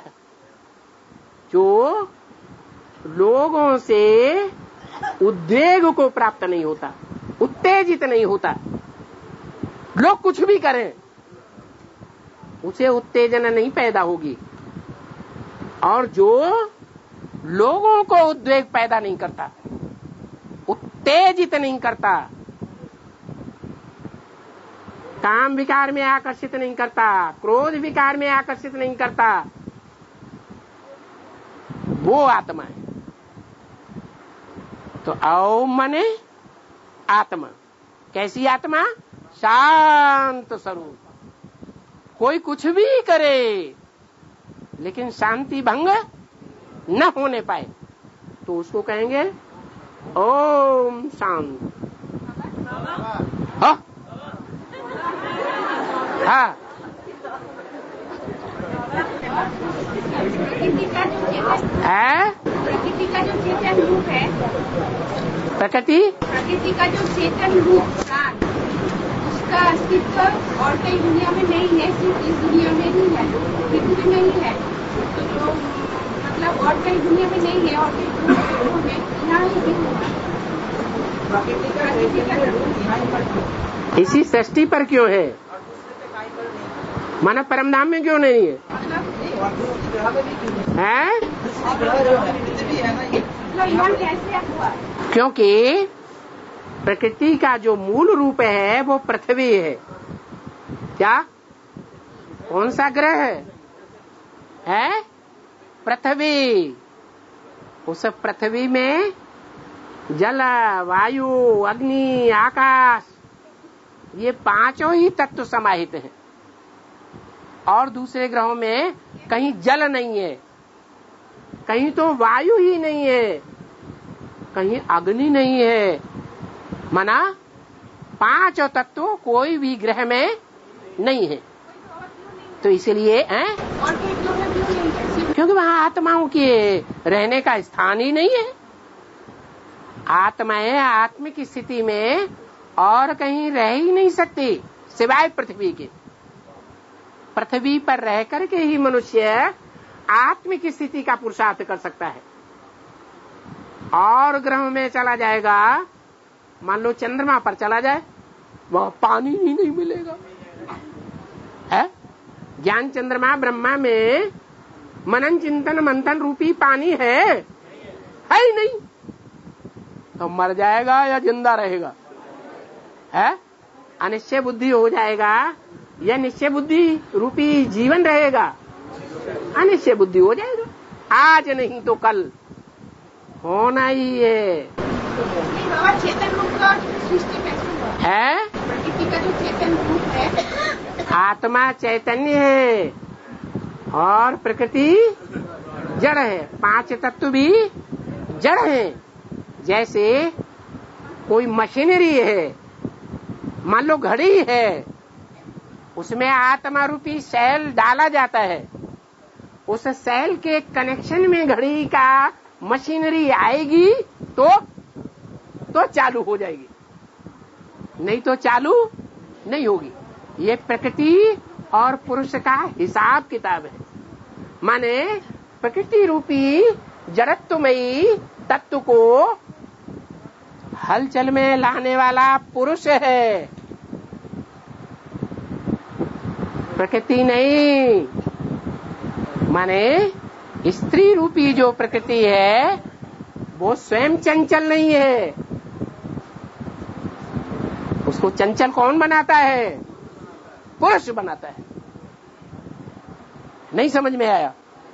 जो लोगों से उद्वेग को प्राप्त नहीं होता, उत्तेजित नहीं होता, लोग कुछ भी करें उसे उत्तेजना नहीं पैदा होगी, और जो लोगों को उद्वेग पैदा नहीं करता उत्तेजित नहीं करता, काम विकार में आकर्षित नहीं करता, क्रोध विकार में आकर्षित नहीं करता, वो आत्मा है। तो ओम मने आत्मा। कैसी आत्मा? शांत स्वरूप। कोई कुछ भी करे लेकिन शांति भंग न होने पाए तो उसको कहेंगे ओम शांत। हाँ हाँ। प्रकृति का जो चेतन रूप है, प्रकृति का जो चेतन रूप प्राण, उसका अस्तित्व और कई दुनिया में नहीं है, सिर्फ इस दुनिया में ही है, पृथ्वी में ही है। तो जो मतलब और कई दुनिया में नहीं है और कई दुनिया में यहाँ ही होगा। इसी सृष्टि पर क्यों है? माना परमधाम में क्यों नहीं है? हैं? क्योंकि प्रकृति का जो मूल रूप है वो पृथ्वी है। क्या? कौन सा ग्रह है? पृथ्वी। उस पृथ्वी में जल, वायु, अग्नि, आकाश, ये पांचों ही तत्व समाहित हैं। और दूसरे ग्रहों में कहीं जल नहीं है, कहीं तो वायु ही नहीं है, कहीं अग्नि नहीं है। माना पांचों तत्व कोई भी ग्रह में नहीं है। तो इसलिए क्योंकि वहां आत्माओं के रहने का स्थान ही नहीं है। आत्माएं आत्मिक स्थिति में और कहीं रह ही नहीं सकती सिवाय पृथ्वी के। पृथ्वी पर रह करके ही मनुष्य आत्मिक स्थिति का पुरुषार्थ कर सकता है। और ग्रहों में चला जाएगा, मान लो चंद्रमा पर चला जाए, वह पानी ही नहीं मिलेगा। है ज्ञान चंद्रमा ब्रह्मा में मनन चिंतन मंथन रूपी पानी है ही नहीं, तो मर जाएगा या जिंदा रहेगा? है अनिश्चय बुद्धि हो जाएगा या निश्चय बुद्धि रूपी जीवन रहेगा? अनिश्चय बुद्धि हो जाएगा। आज नहीं तो कल होना ही है। चेतन रूप का सृष्टि है, प्रकृति का जो चेतन रूप है, आत्मा चैतन्य है और प्रकृति जड़ है। पांच तत्व भी जड़ है। जैसे कोई मशीनरी है, मान लो घड़ी है, उसमें आत्मा रूपी सेल डाला जाता है। उस सेल के कनेक्शन में घड़ी का मशीनरी आएगी तो चालू हो जाएगी, नहीं तो चालू नहीं होगी। ये प्रकृति और पुरुष का हिसाब किताब है। माने प्रकृति रूपी जड़त्वमयी तत्व को हलचल में लाने वाला पुरुष है, प्रकृति नहीं। माने स्त्री रूपी जो प्रकृति है वो स्वयं चंचल नहीं है। उसको चंचल कौन बनाता है? पुरुष बनाता है। नहीं समझ में आया?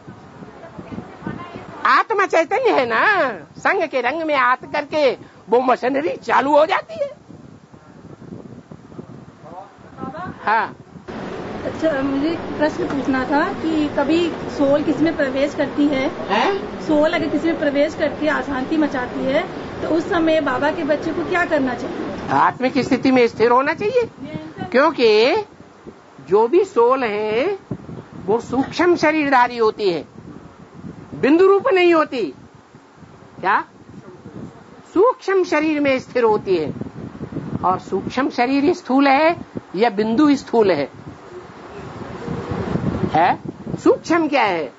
आत्मा चैतन्य है ना, संग के रंग में आत करके वो मशीनरी चालू हो जाती है। हाँ। अच्छा, मुझे प्रश्न पूछना था कि कभी सोल किसी में प्रवेश करती है? सोल अगर किसी में प्रवेश करती है, अशांति मचाती है, तो उस समय बाबा के बच्चे को क्या करना चाहिए? आत्मिक स्थिति में स्थिर होना चाहिए, क्योंकि जो भी सोल है वो सूक्ष्म शरीरधारी होती है, बिंदु रूप नहीं होती। क्या? सूक्ष्म शरीर में स्थिर होती है। और सूक्ष्म शरीर स्थूल है या बिंदु स्थूल है? सूक्ष्म क्या है?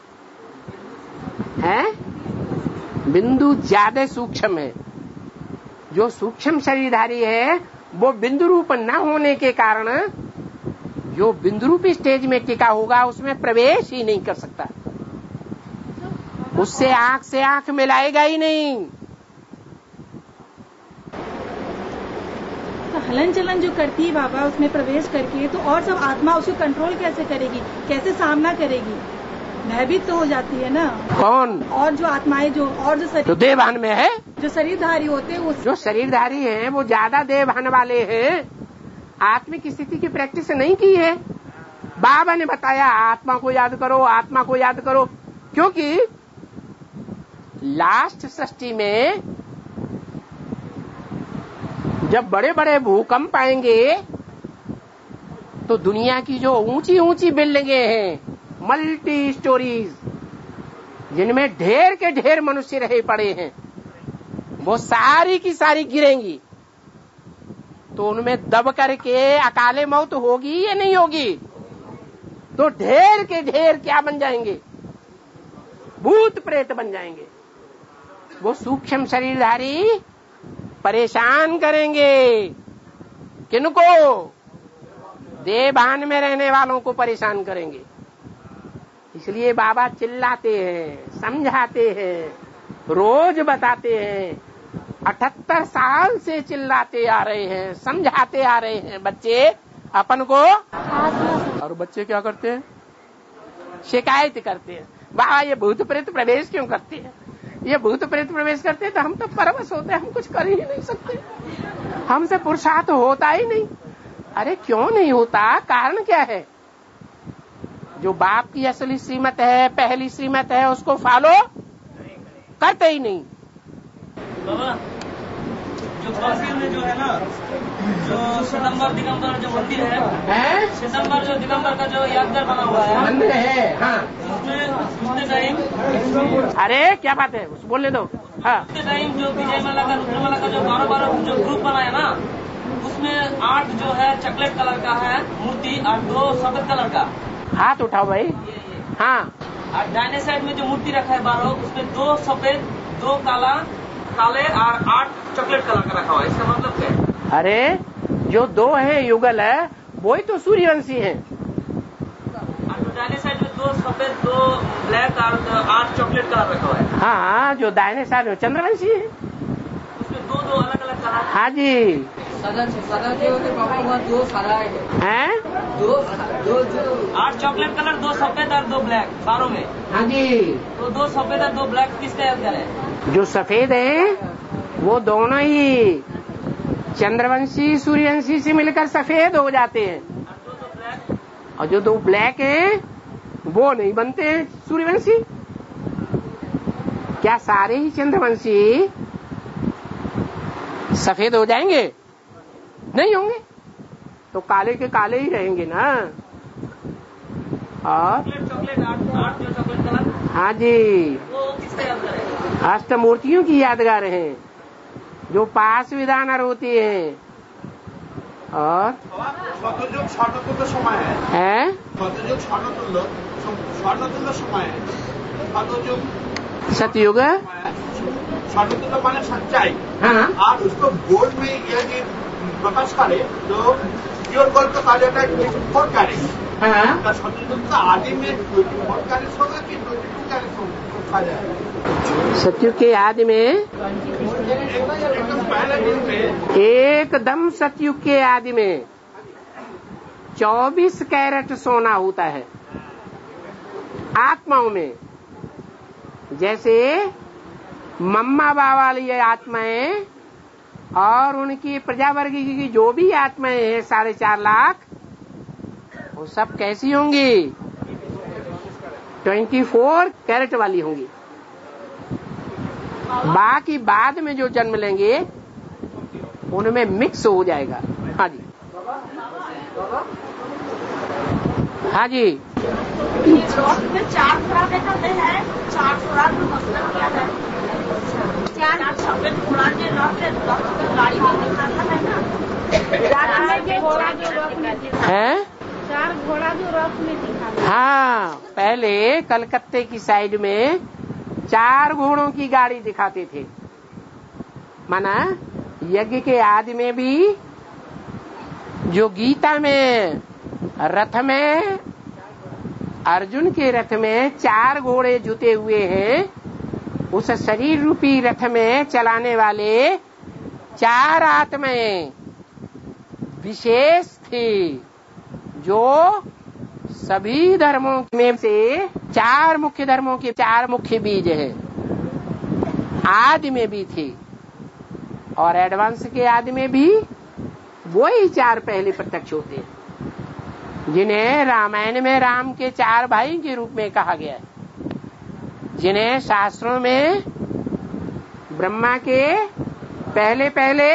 बिंदु ज्यादा सूक्ष्म है। जो सूक्ष्म शरीरधारी है वो बिंदु रूप न होने के कारण जो बिंदु रूपी स्टेज में टिका होगा उसमें प्रवेश ही नहीं कर सकता, उससे आंख मिलाएगा ही नहीं। हलन चलन जो करती है बाबा उसमें प्रवेश करके, तो और सब आत्मा उसको कंट्रोल कैसे करेगी, कैसे सामना करेगी? भयभीत तो हो जाती है ना। कौन? और जो आत्माएं जो शरीर तो देवभान में है, जो शरीरधारी होते हैं, जो शरीरधारी हैं वो ज्यादा देवभान वाले हैं, आत्मिक स्थिति की प्रैक्टिस नहीं की है। बाबा ने बताया आत्मा को याद करो, आत्मा को याद करो, क्योंकि लास्ट सृष्टि में जब बड़े बड़े भूकंप आएंगे तो दुनिया की जो ऊंची ऊंची बिल्डिंगें हैं, मल्टी स्टोरीज, जिनमें ढेर के ढेर मनुष्य रहे पड़े हैं, वो सारी की सारी गिरेंगी। तो उनमें दब करके अकाले मौत होगी या नहीं होगी? तो ढेर के ढेर क्या बन जाएंगे? भूत प्रेत बन जाएंगे। वो सूक्ष्म शरीरधारी परेशान करेंगे। किनको? देवभान में रहने वालों को परेशान करेंगे। इसलिए बाबा चिल्लाते हैं, समझाते हैं, रोज बताते हैं। 78 साल से चिल्लाते आ रहे हैं, समझाते आ रहे हैं बच्चे अपन को। और बच्चे क्या करते हैं? शिकायत करते हैं, बाबा ये भूत प्रेत प्रवेश क्यों करते हैं? ये भूत प्रेत प्रवेश करते हैं तो हम तो परवश होते हैं, हम कुछ कर ही नहीं सकते, हमसे पुरुषार्थ होता ही नहीं। अरे क्यों नहीं होता? कारण क्या है? जो बाप की असली श्रीमत है, पहली श्रीमत है, उसको फॉलो करते ही नहीं। बाबा जो काशी में जो है ना, जो श्वेतंबर दिगंबर जो मंदिर है, श्वेतंबर जो दिगंबर का जो यादगार बना हुआ है, मंदिर है, हाँ, उसमें टाइम, अरे क्या बात है, उस बोलने दो। हाँ, उसके टाइम जो विजयमाला का, रुद्रमाला का जो 12 जो ग्रुप बनाया ना, उसमें 8 जो है चॉकलेट कलर का है मूर्ति और 2 सफेद कलर का। हाथ उठाओ भाई। हाँ, और दाहिने साइड में जो मूर्ति रखा है 12, उसमें 2 सफेद, 2 काले और 8 चॉकलेट कलर का रखा हुआ है। इसका मतलब क्या है? अरे जो 2 है युगल है, वही तो सूर्यवंशी है। और दाहिने साइड में 2 सफेद, 2 ब्लैक और 8 चॉकलेट कलर रखा हुआ है। हाँ, जो दाहिने साइड में चंद्रवंशी है, उसमें 2 अलग अलग कलर। हाँ जी। सदा जो होते पापा वहाँ 2 सारा हैं? 2 8 चॉकलेट कलर, 2 सफेद और 2 ब्लैक, 12 में। हाँ जी। तो 2 सफेद और 2 ब्लैक किसका यादगार है? जो सफेद है वो दोनों ही चंद्रवंशी सूर्यवंशी से मिलकर सफेद हो जाते हैं, और जो 2 ब्लैक हैं वो नहीं बनते हैं सूर्यवंशी। क्या सारे ही चंद्रवंशी सफेद हो जाएंगे? नहीं होंगे, तो काले के काले ही रहेंगे ना। और चॉकलेट 8 जो चॉकलेट कलर, हाँ जी, वो किसका यादगार है? अष्टमूर्तियों की यादगार हैं, जो पास विधानर होती हैं। और শতযুগ স্বর্ণতুল্য সময় है শতযুগ স্বর্ণতুল্য সময় শতযুগ सतयुग। स्वर्णतुल्य माने सच्चाई। हाँ, और उसको गोल्ड में यदि प्रकाश करे तो प्योर गोल्ड तो कहा जाता है 24 कैरेट। हाँ, सतयुग का आदि में 24 कैरेट होगा कि 22 कैरेट होगा जाए? सतयुग के आदि में एकदम पहले दिन में, एकदम सतयुग के आदि में 24 कैरेट सोना होता है आत्माओं में। जैसे मम्मा बाबा वाली आत्माएं और उनकी प्रजावर्ग की जो भी आत्माएं हैं 4.5 लाख, वो सब कैसी होंगी? 24 कैरेट वाली होंगी। बाकी बाद में जो जन्म लेंगे उनमें मिक्स हो जाएगा। हाँ जी, हाँ जी। में 4 घोड़ा दिखाते हैं, 4 घोड़ा का मतलब क्या है? 4 सफेद घोड़ा के गाड़ी में दिखाता है ना, घोड़ा जो रथ में दिखाता है। 4 घोड़ा जो रथ में दिखाता है। हाँ, पहले कलकत्ते की साइड में 4 घोड़ों की गाड़ी दिखाते थे। माना यज्ञ के आदि में भी जो गीता में रथ में, अर्जुन के रथ में 4 घोड़े जुते हुए हैं, उस शरीर रूपी रथ में चलाने वाले 4 आत्माएं विशेष थी, जो सभी धर्मों में से 4 मुख्य धर्मों के 4 मुख्य बीज हैं, आदि में भी थी और एडवांस के आदि में भी वही 4 पहले प्रत्यक्ष होते हैं, जिन्हें रामायण में राम के 4 भाई के रूप में कहा गया है, जिन्हें शास्त्रों में ब्रह्मा के पहले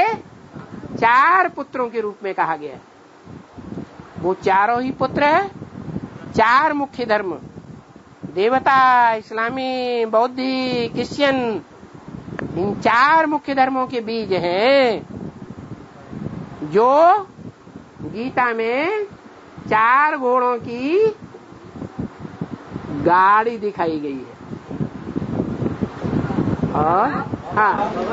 4 पुत्रों के रूप में कहा गया है। वो चारों ही पुत्र है 4 मुख्य धर्म, देवता, इस्लामी, बौद्धी, क्रिश्चियन, इन 4 मुख्य धर्मों के बीज हैं, जो गीता में 4 घोड़ों की गाड़ी दिखाई गई है। और हाँ,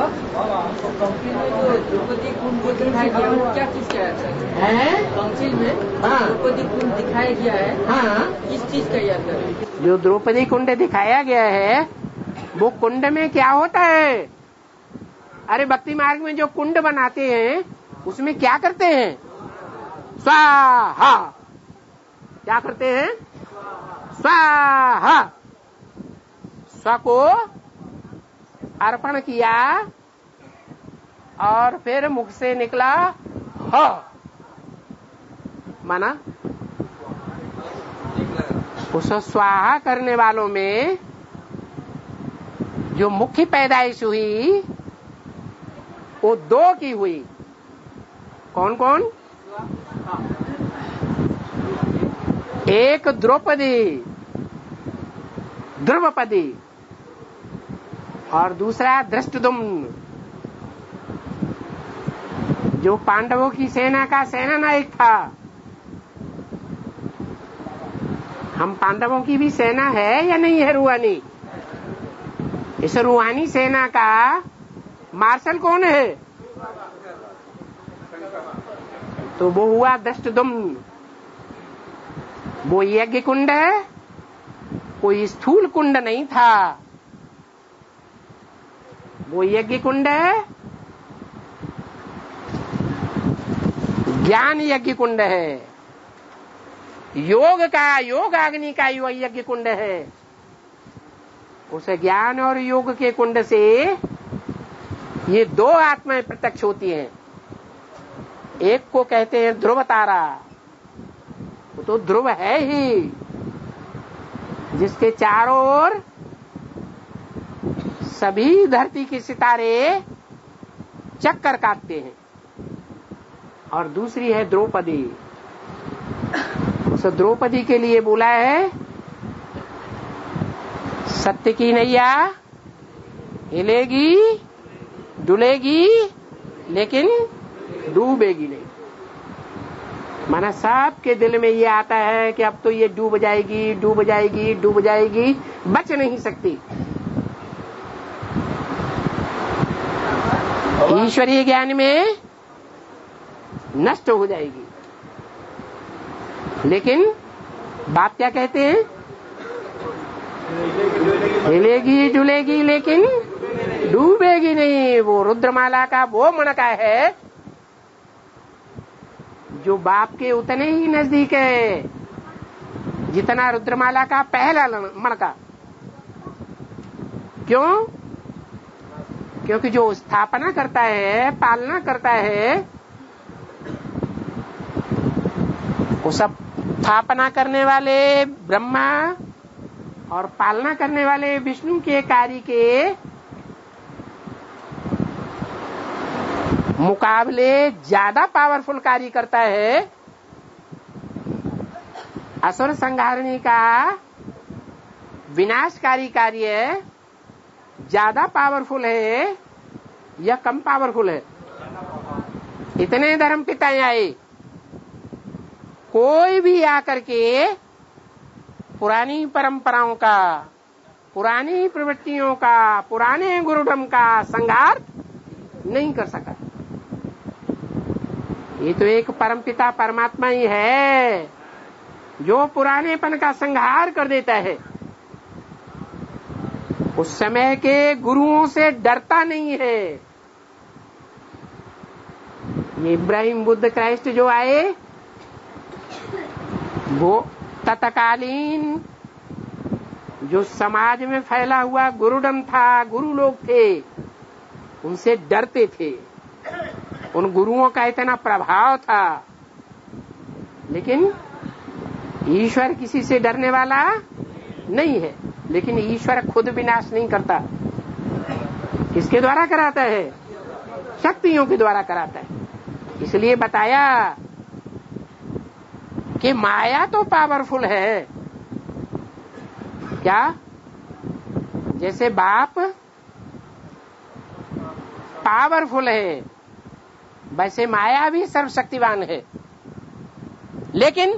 द्रौपदी कुंड दिखाया गया है, क्या चीज का है? काउंसिल में द्रौपदी कुंड दिखाया गया है, हाँ, किस चीज का याद है? जो द्रौपदी कुंड दिखाया गया है, वो कुंड में क्या होता है? अरे भक्ति मार्ग में जो कुंड बनाते हैं, उसमें क्या करते हैं? स्वाहा। क्या करते हैं? स्वाहा। स्व को अर्पण किया और फिर मुख से निकला ह, माना उस स्वाहा करने वालों में जो मुख्य पैदाइश हुई वो 2 की हुई। कौन कौन? एक द्रौपदी, ध्रुवपदी, और दूसरा धृष्टद्युम्न, जो पांडवों की सेना का सेना नायक था। हम पांडवों की भी सेना है या नहीं है रूहानी? इस रूहानी सेना का मार्शल कौन है? तो वो हुआ धृष्टद्युम्न। वो यज्ञ कुंड है, कोई स्थूल कुंड नहीं था। वो यज्ञ कुंड है, ज्ञान यज्ञ कुंड है, योग अग्नि का यज्ञ कुंड है। उस ज्ञान और योग के कुंड से ये 2 आत्माएं प्रत्यक्ष होती हैं। एक को कहते हैं ध्रुव तारा, वो तो ध्रुव है ही, जिसके चारों ओर सभी धरती के सितारे चक्कर काटते हैं। और दूसरी है द्रौपदी। उस द्रौपदी के लिए बोला है, सत्य की नैया हिलेगी डुलेगी लेकिन डूबेगी नहीं। माना सबके दिल में ये आता है कि अब तो ये डूब जाएगी डूब जाएगी डूब जाएगी, बच नहीं सकती। ईश्वरीय ज्ञान में नष्ट हो जाएगी। लेकिन बाप क्या कहते हैं? हिलेगी डुलेगी लेकिन डूबेगी नहीं। वो रुद्रमाला का वो मणका है जो बाप के उतने ही नजदीक है जितना रुद्रमाला का पहला मणका। क्यों? क्योंकि जो स्थापना करता है, पालना करता है, वो सब स्थापना करने वाले ब्रह्मा और पालना करने वाले विष्णु के कार्य के मुकाबले ज्यादा पावरफुल कार्य करता है। असुर संहारणी का विनाशकारी कार्य ज्यादा पावरफुल है या कम पावरफुल है? इतने धर्म पिताएं आए, कोई भी आकर के पुरानी परंपराओं का, पुरानी प्रवृत्तियों का, पुराने गुरुडम का संहार नहीं कर सका। ये तो एक परमपिता परमात्मा ही है जो पुरानेपन का संहार कर देता है। उस समय के गुरुओं से डरता नहीं है। ये इब्राहिम बुद्ध क्राइस्ट जो आए वो तत्कालीन जो समाज में फैला हुआ गुरुडम था, गुरु लोग थे, उनसे डरते थे। उन गुरुओं का इतना प्रभाव था। लेकिन ईश्वर किसी से डरने वाला नहीं है। लेकिन ईश्वर खुद विनाश नहीं करता। किसके द्वारा कराता है? शक्तियों के द्वारा कराता है। इसलिए बताया कि माया तो पावरफुल है। क्या? जैसे बाप पावरफुल है, वैसे माया भी सर्वशक्तिवान है। लेकिन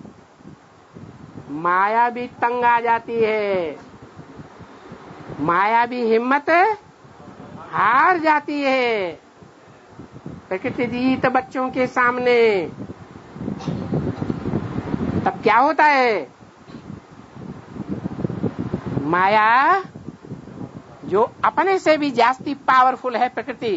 माया भी तंग आ जाती है, माया भी हिम्मत हार जाती है प्रकृति जीत बच्चों के सामने। तब क्या होता है? माया जो अपने से भी जास्ती पावरफुल है, प्रकृति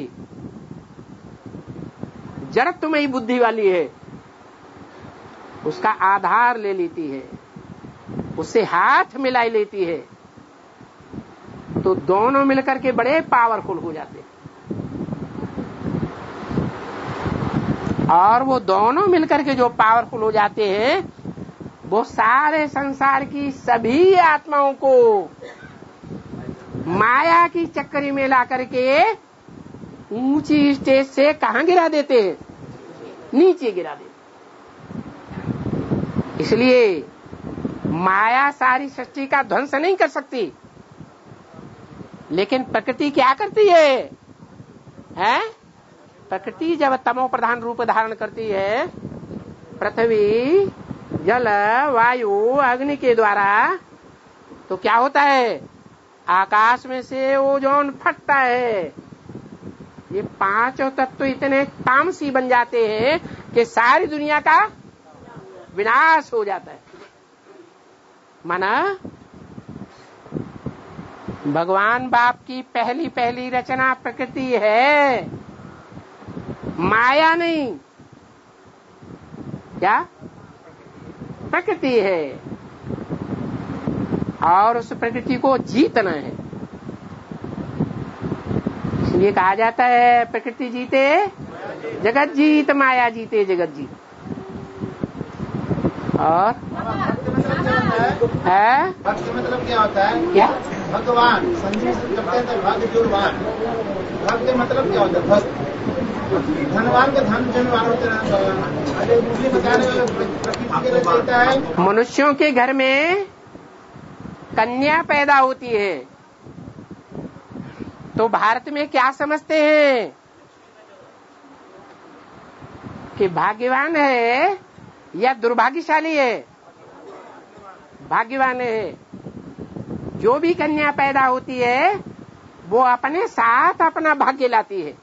जड़त्वमयी बुद्धि वाली है, उसका आधार ले लेती है, उससे हाथ मिला लेती है, तो दोनों मिलकर के बड़े पावरफुल हो जाते हैं। और वो दोनों मिलकर के जो पावरफुल हो जाते हैं, वो सारे संसार की सभी आत्माओं को माया की चक्करी में ला करके ऊंची स्टेज से कहां गिरा देते हैं? नीचे गिरा देते। इसलिए माया सारी सृष्टि का ध्वंस नहीं कर सकती, लेकिन प्रकृति क्या करती है? प्रकृति जब तमो प्रधान रूप धारण करती है, पृथ्वी जल वायु अग्नि के द्वारा, तो क्या होता है? आकाश में से ओजोन फटता है। ये पांचों तत्व इतने तामसी बन जाते हैं कि सारी दुनिया का विनाश हो जाता है। माना भगवान बाप की पहली पहली रचना प्रकृति है, माया नहीं। क्या? प्रकृति है। और उस प्रकृति को जीतना है। इसलिए कहा जाता है प्रकृति जीते जगत जीत, माया जीते जगत जीत। और है भक्ति मतलब क्या होता है? क्या? भगवान संस्कृत करते हैं तो भगवान। भक्ति मतलब क्या होता है? भक्त। धनवान का धन जनवान होते हैं। मुझे बताने वाले प्रकृति के रहता है। मनुष्यों के घर में कन्या पैदा होती है तो भारत में क्या समझते हैं कि भाग्यवान है या दुर्भाग्यशाली है? भाग्यवान है। जो भी कन्या पैदा होती है वो अपने साथ अपना भाग्य लाती है।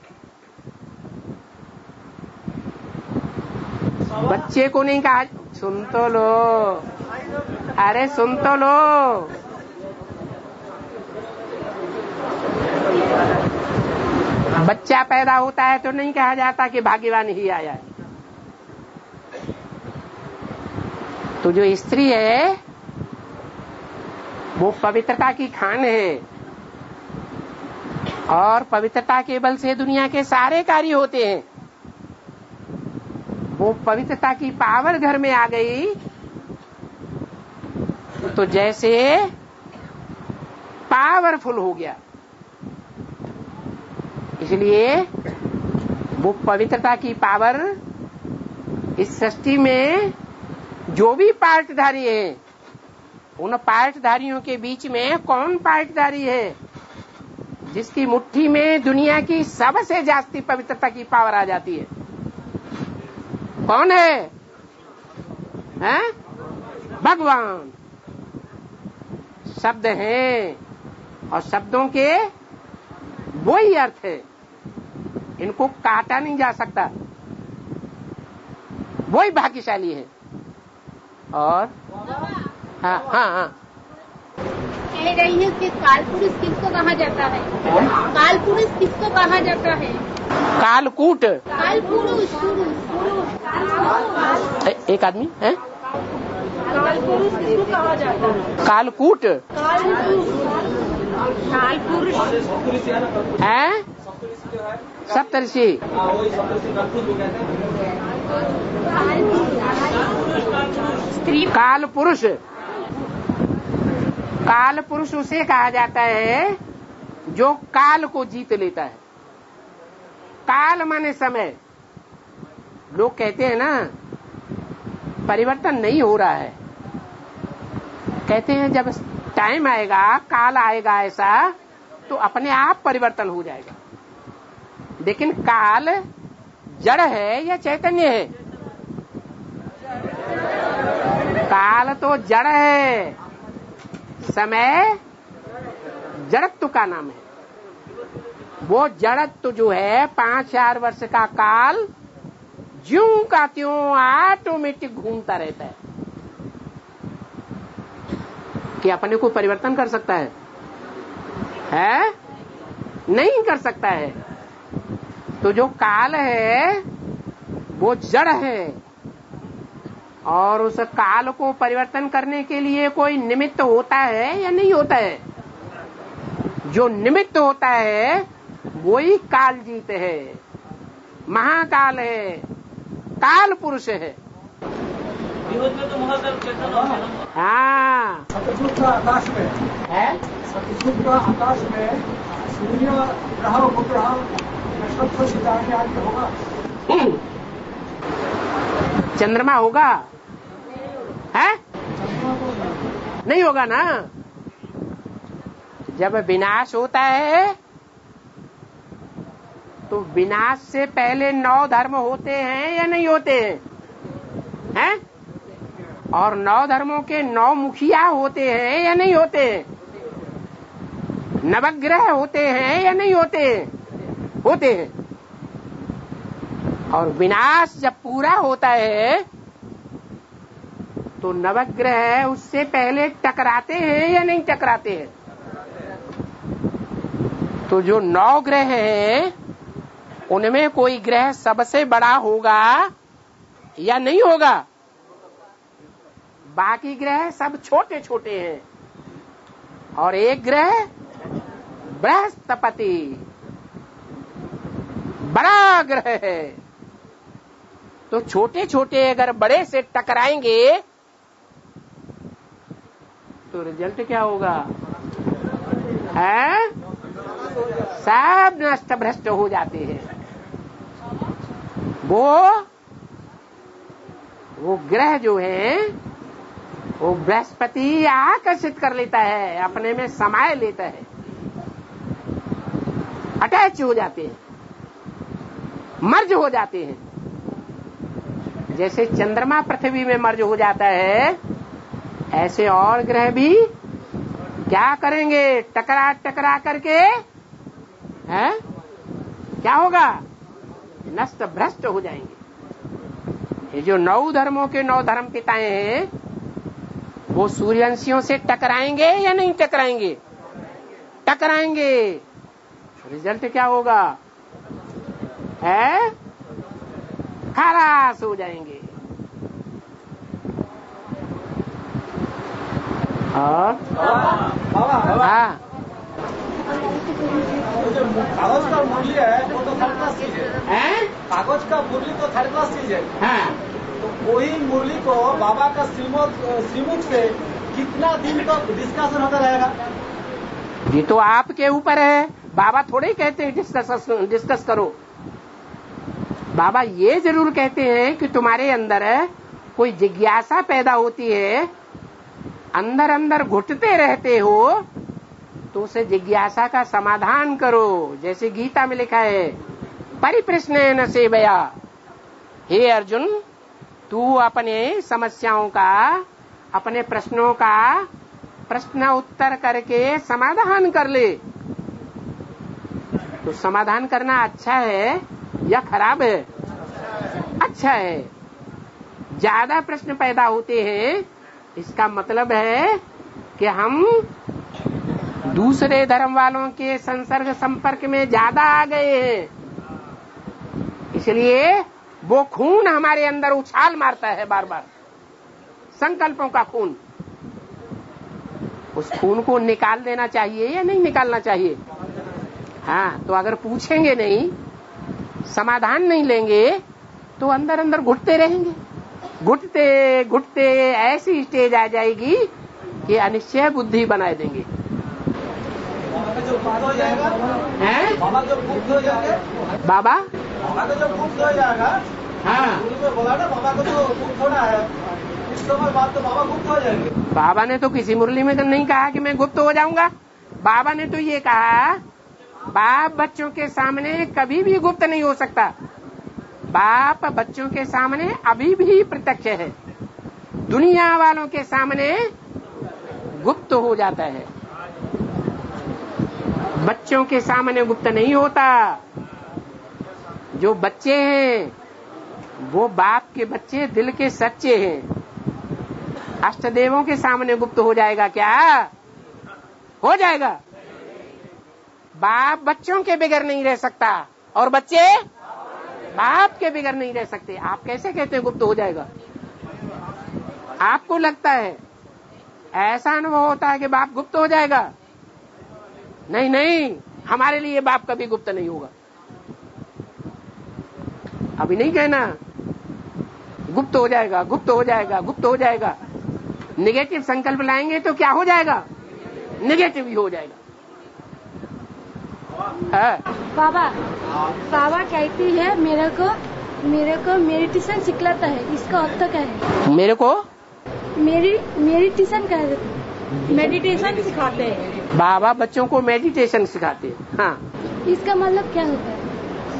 बच्चे को नहीं कहा, सुन तो लो, अरे सुन तो लो। बच्चा पैदा होता है तो नहीं कहा जाता कि भाग्यवान ही आया है। तो जो स्त्री है वो पवित्रता की खान है, और पवित्रता के बल से दुनिया के सारे कार्य होते हैं। वो पवित्रता की पावर घर में आ गई तो जैसे पावरफुल हो गया। इसलिए वो पवित्रता की पावर इस सृष्टि में जो भी पार्टधारी है, उन पार्टधारियों के बीच में कौन पार्टधारी है जिसकी मुट्ठी में दुनिया की सबसे जास्ती पवित्रता की पावर आ जाती है? कौन है? भगवान। शब्द हैं और शब्दों के वही अर्थ है, इनको काटा नहीं जा सकता। वही भाग्यशाली है। और हाँ हाँ हाँ कह रही है कि काल पुरुष किसको कहा जाता है? काल पुरुष किसको कहा जाता है? कालकूट। एक आदमी है कालपुरुष किसको कहा जाता है? कालकूट है सप्तऋषि। काल पुरुष, काल पुरुष उसे कहा जाता है जो काल को जीत लेता है। काल माने समय। लोग कहते हैं ना परिवर्तन नहीं हो रहा है, कहते हैं जब टाइम आएगा, काल आएगा ऐसा तो अपने आप परिवर्तन हो जाएगा। लेकिन काल जड़ है या चैतन्य है? काल तो जड़ है, समय जड़त्व का नाम है। वो जड़त्व जो है 5,000 वर्ष का काल ज्यों का त्यों ऑटोमेटिक घूमता रहता है कि अपने को परिवर्तन कर सकता है? नहीं कर सकता है। तो जो काल है वो जड़ है और उस काल को परिवर्तन करने के लिए कोई निमित्त होता है या नहीं होता है? जो निमित्त होता है वही काल जीत है, महाकाल है, काल पुरुष है। विरोध में तो महाकाल चेतन है ना। हाँ, सतयुग का आकाश में है सतयुग का आकाश में सूर्य ग्रह उपग्रह नक्षत्र सितारे आदि होगा। चंद्रमा होगा है? नहीं होगा ना। जब विनाश होता है तो विनाश से पहले 9 धर्म होते हैं या नहीं होते हैं? और 9 धर्मों के 9 मुखिया होते हैं या नहीं होते? नवग्रह होते हैं या नहीं होते? होते हैं। और विनाश जब पूरा होता है तो नवग्रह उससे पहले टकराते हैं या नहीं टकराते हैं? तो जो 9 ग्रह हैं उनमें कोई ग्रह सबसे बड़ा होगा या नहीं होगा? बाकी ग्रह सब छोटे छोटे हैं और एक ग्रह बृहस्पति बड़ा ग्रह है। तो छोटे छोटे अगर बड़े से टकराएंगे तो रिजल्ट क्या होगा? है? सब नष्ट भ्रष्ट हो जाते हैं। वो ग्रह जो है वो बृहस्पति आकर्षित कर लेता है, अपने में समाये लेता है, अटैच हो जाते हैं, मर्ज हो जाते हैं। जैसे चंद्रमा पृथ्वी में मर्ज हो जाता है ऐसे और ग्रह भी क्या करेंगे? टकरा टकरा करके है क्या होगा? नष्ट भ्रष्ट हो जाएंगे। ये जो 9 धर्मों के 9 धर्म पिताएं हैं वो सूर्यवंशियों से टकराएंगे या नहीं टकराएंगे? टकराएंगे। रिजल्ट क्या होगा? है? खलास हो जाएंगे। और हाँ, जो कागज का मूल्य है वो तो थर्ड क्लास चीज है। कागज का मूल्य तो थर्ड क्लास चीज है। हाँ। तो वही मूल्य को बाबा का श्रीमुख से कितना दिन तक डिस्कशन होता रहेगा? ये तो आपके ऊपर है। बाबा थोड़े ही कहते हैं डिस्कस करो। बाबा ये जरूर कहते हैं कि तुम्हारे अंदर कोई जिज्ञासा पैदा होती है, अंदर अंदर घुटते रहते हो, तो उसे जिज्ञासा का समाधान करो। जैसे गीता में लिखा है परिप्रश्नेन सेवया। हे अर्जुन, तू अपने समस्याओं का, अपने प्रश्नों का प्रश्न उत्तर करके समाधान कर ले। तो समाधान करना अच्छा है या खराब है? अच्छा है। ज्यादा प्रश्न पैदा होते हैं इसका मतलब है कि हम दूसरे धर्म वालों के संसर्ग संपर्क में ज्यादा आ गए हैं। इसलिए वो खून हमारे अंदर उछाल मारता है बार बार, संकल्पों का खून। उस खून को निकाल देना चाहिए या नहीं निकालना चाहिए? हाँ, तो अगर पूछेंगे नहीं, समाधान नहीं लेंगे, तो अंदर अंदर घुटते रहेंगे। घुटते घुटते ऐसी स्टेज आ जाएगी कि अनिश्चय बुद्धि बना देंगे। बाबा जब मुक्त हो जाएंगे, बाबा तो जब मुक्त हो जाएगा, हाँ, बोला ना बाबा को तो मुक्त होना है, इस समय बाद तो बाबा मुक्त हो जाएंगे। बाबा ने तो किसी मुरली में नहीं कहा कि मैं गुप्त हो जाऊंगा। बाबा ने तो ये कहा, बाप बच्चों के सामने कभी भी गुप्त नहीं हो सकता। बाप बच्चों के सामने अभी भी प्रत्यक्ष है, दुनिया वालों के सामने गुप्त हो जाता है, बच्चों के सामने गुप्त नहीं होता। जो बच्चे हैं वो बाप के बच्चे दिल के सच्चे हैं। अष्टदेवों के सामने गुप्त हो जाएगा क्या? हो जाएगा। बाप बच्चों के बगैर नहीं रह सकता और बच्चे बाप के बगैर नहीं रह सकते। आप कैसे कहते हैं गुप्त हो जाएगा? आपको लगता है, ऐसा अनुभव होता है कि बाप गुप्त हो जाएगा? नहीं नहीं, हमारे लिए बाप कभी गुप्त नहीं होगा। अभी नहीं कहना गुप्त हो जाएगा, गुप्त हो जाएगा, गुप्त हो जाएगा। निगेटिव संकल्प लाएंगे तो क्या हो जाएगा? निगेटिव ही हो जाएगा। बाबा कहती है मेरे को मेडिटेशन सिखलाता है, इसका अर्थ क्या है? मेरे को मेडिटेशन कह देते, मेडिटेशन सिखाते हैं। बाबा बच्चों को मेडिटेशन सिखाते हैं। हाँ, इसका मतलब क्या होता है?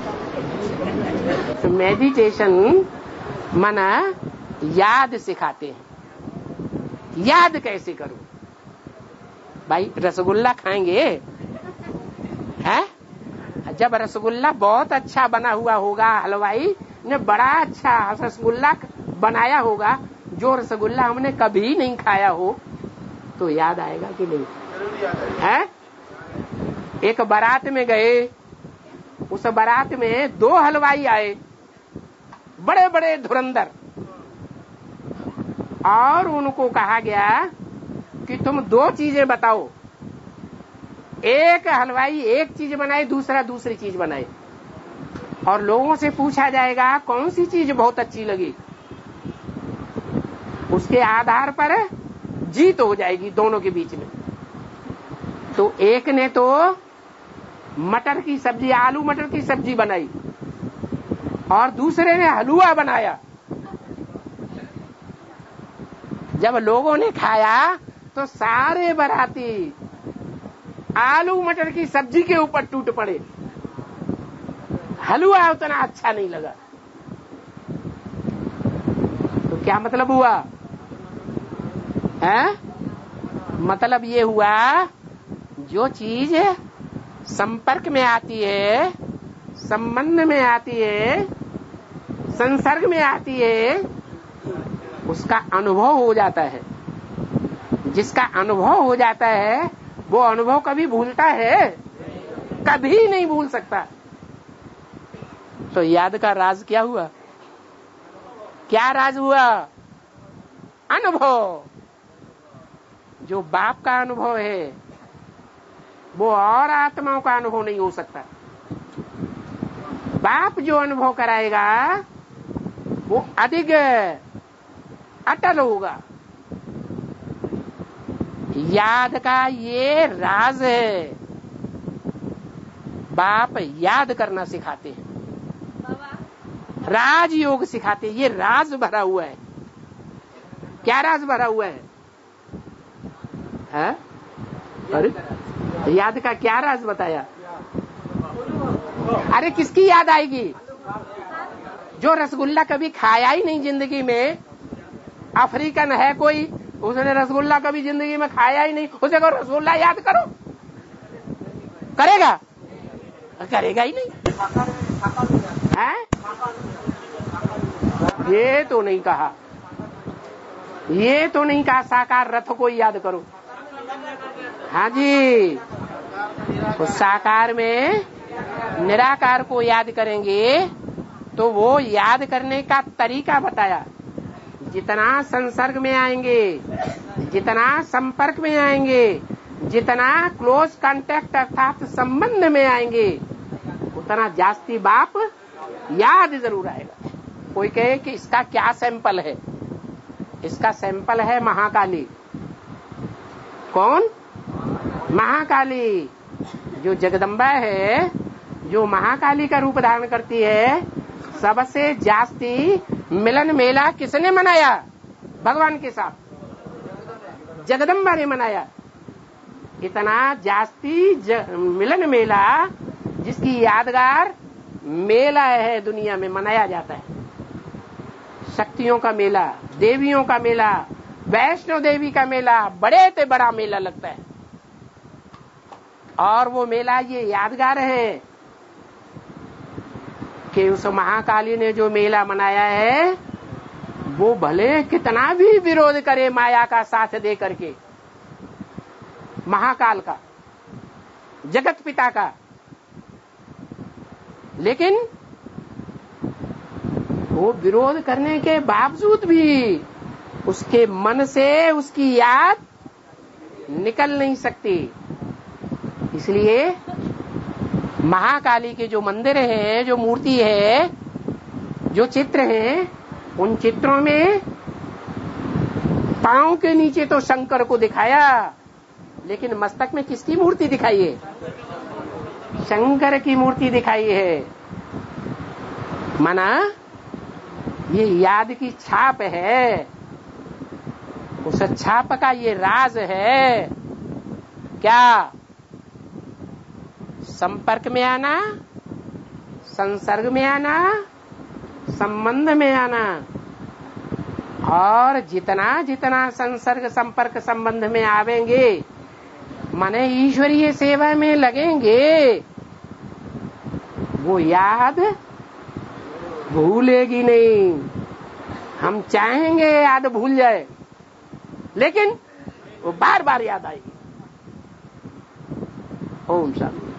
तो मेडिटेशन माना याद सिखाते हैं। याद कैसे करो? भाई रसगुल्ला खाएंगे है? जब रसगुल्ला बहुत अच्छा बना हुआ होगा, हलवाई ने बड़ा अच्छा रसगुल्ला बनाया होगा, जो रसगुल्ला हमने कभी नहीं खाया हो, तो याद आएगा कि नहीं? है? एक बारात में गए, उस बारात में 2 हलवाई आए, बड़े बड़े धुरंधर, और उनको कहा गया कि तुम 2 चीजें बताओ। एक हलवाई एक चीज बनाए, दूसरा दूसरी चीज बनाए, और लोगों से पूछा जाएगा कौन सी चीज बहुत अच्छी लगी। उसके आधार पर जीत हो जाएगी दोनों के बीच में। तो एक ने तो मटर की सब्जी, आलू मटर की सब्जी बनाई, और दूसरे ने हलवा बनाया। जब लोगों ने खाया तो सारे बाराती आलू मटर की सब्जी के ऊपर टूट पड़े, हलवा उतना अच्छा नहीं लगा। तो क्या मतलब हुआ है? मतलब ये हुआ, जो चीज संपर्क में आती है, संबंध में आती है, संसर्ग में आती है, उसका अनुभव हो जाता है। जिसका अनुभव हो जाता है वो अनुभव कभी भूलता है? कभी नहीं भूल सकता। तो याद का राज क्या हुआ? क्या राज हुआ? अनुभव। जो बाप का अनुभव है वो और आत्माओं का अनुभव नहीं हो सकता। बाप जो अनुभव कराएगा वो अधिक अटल होगा। याद का ये राज है। बाप याद करना सिखाते हैं, राजयोग सिखाते हैं। ये राज भरा हुआ है। क्या राज भरा हुआ है? अरे याद का क्या राज बताया? अरे किसकी याद आएगी? जो रसगुल्ला कभी खाया ही नहीं जिंदगी में। अफ्रीकन है कोई, उसने रसगुल्ला कभी जिंदगी में खाया ही नहीं, उसे कहो रसगुल्ला याद करो, करेगा? करेगा ही नहीं है? ये तो नहीं कहा, ये तो नहीं कहा साकार रथ को याद करो। हाँ जी, तो साकार में निराकार को याद करेंगे तो वो याद करने का तरीका बताया। जितना संसर्ग में आएंगे, जितना संपर्क में आएंगे, जितना क्लोज कांटेक्ट अर्थात संबंध में आएंगे, उतना जास्ती बाप याद जरूर आएगा। कोई कहे कि इसका क्या सैंपल है? इसका सैंपल है महाकाली। कौन? महाकाली। जो जगदम्बा है, जो महाकाली का रूप धारण करती है, सबसे जास्ती मिलन मेला किसने मनाया? भगवान के साथ जगदम्बा ने मनाया। इतना जास्ती मिलन मेला जिसकी यादगार मेला है दुनिया में मनाया जाता है। शक्तियों का मेला, देवियों का मेला, वैष्णो देवी का मेला, बड़े से बड़ा मेला लगता है। और वो मेला ये यादगार है कि उस महाकाली ने जो मेला मनाया है, वो भले कितना भी विरोध करे माया का साथ दे करके, महाकाल का, जगत पिता का, लेकिन वो विरोध करने के बावजूद भी उसके मन से उसकी याद निकल नहीं सकती। इसलिए महाकाली के जो मंदिर है, जो मूर्ति है, जो चित्र हैं, उन चित्रों में पांव के नीचे तो शंकर को दिखाया, लेकिन मस्तक में किसकी मूर्ति दिखाई है? शंकर की मूर्ति दिखाई है। माना ये याद की छाप है, उस छाप का ये राज है। क्या? संपर्क में आना, संसर्ग में आना, संबंध में आना। और जितना जितना संसर्ग संपर्क संबंध में आवेंगे, माने ईश्वरीय सेवा में लगेंगे, वो याद भूलेगी नहीं। हम चाहेंगे याद भूल जाए, लेकिन वो बार बार याद आएगी। ओम शांति।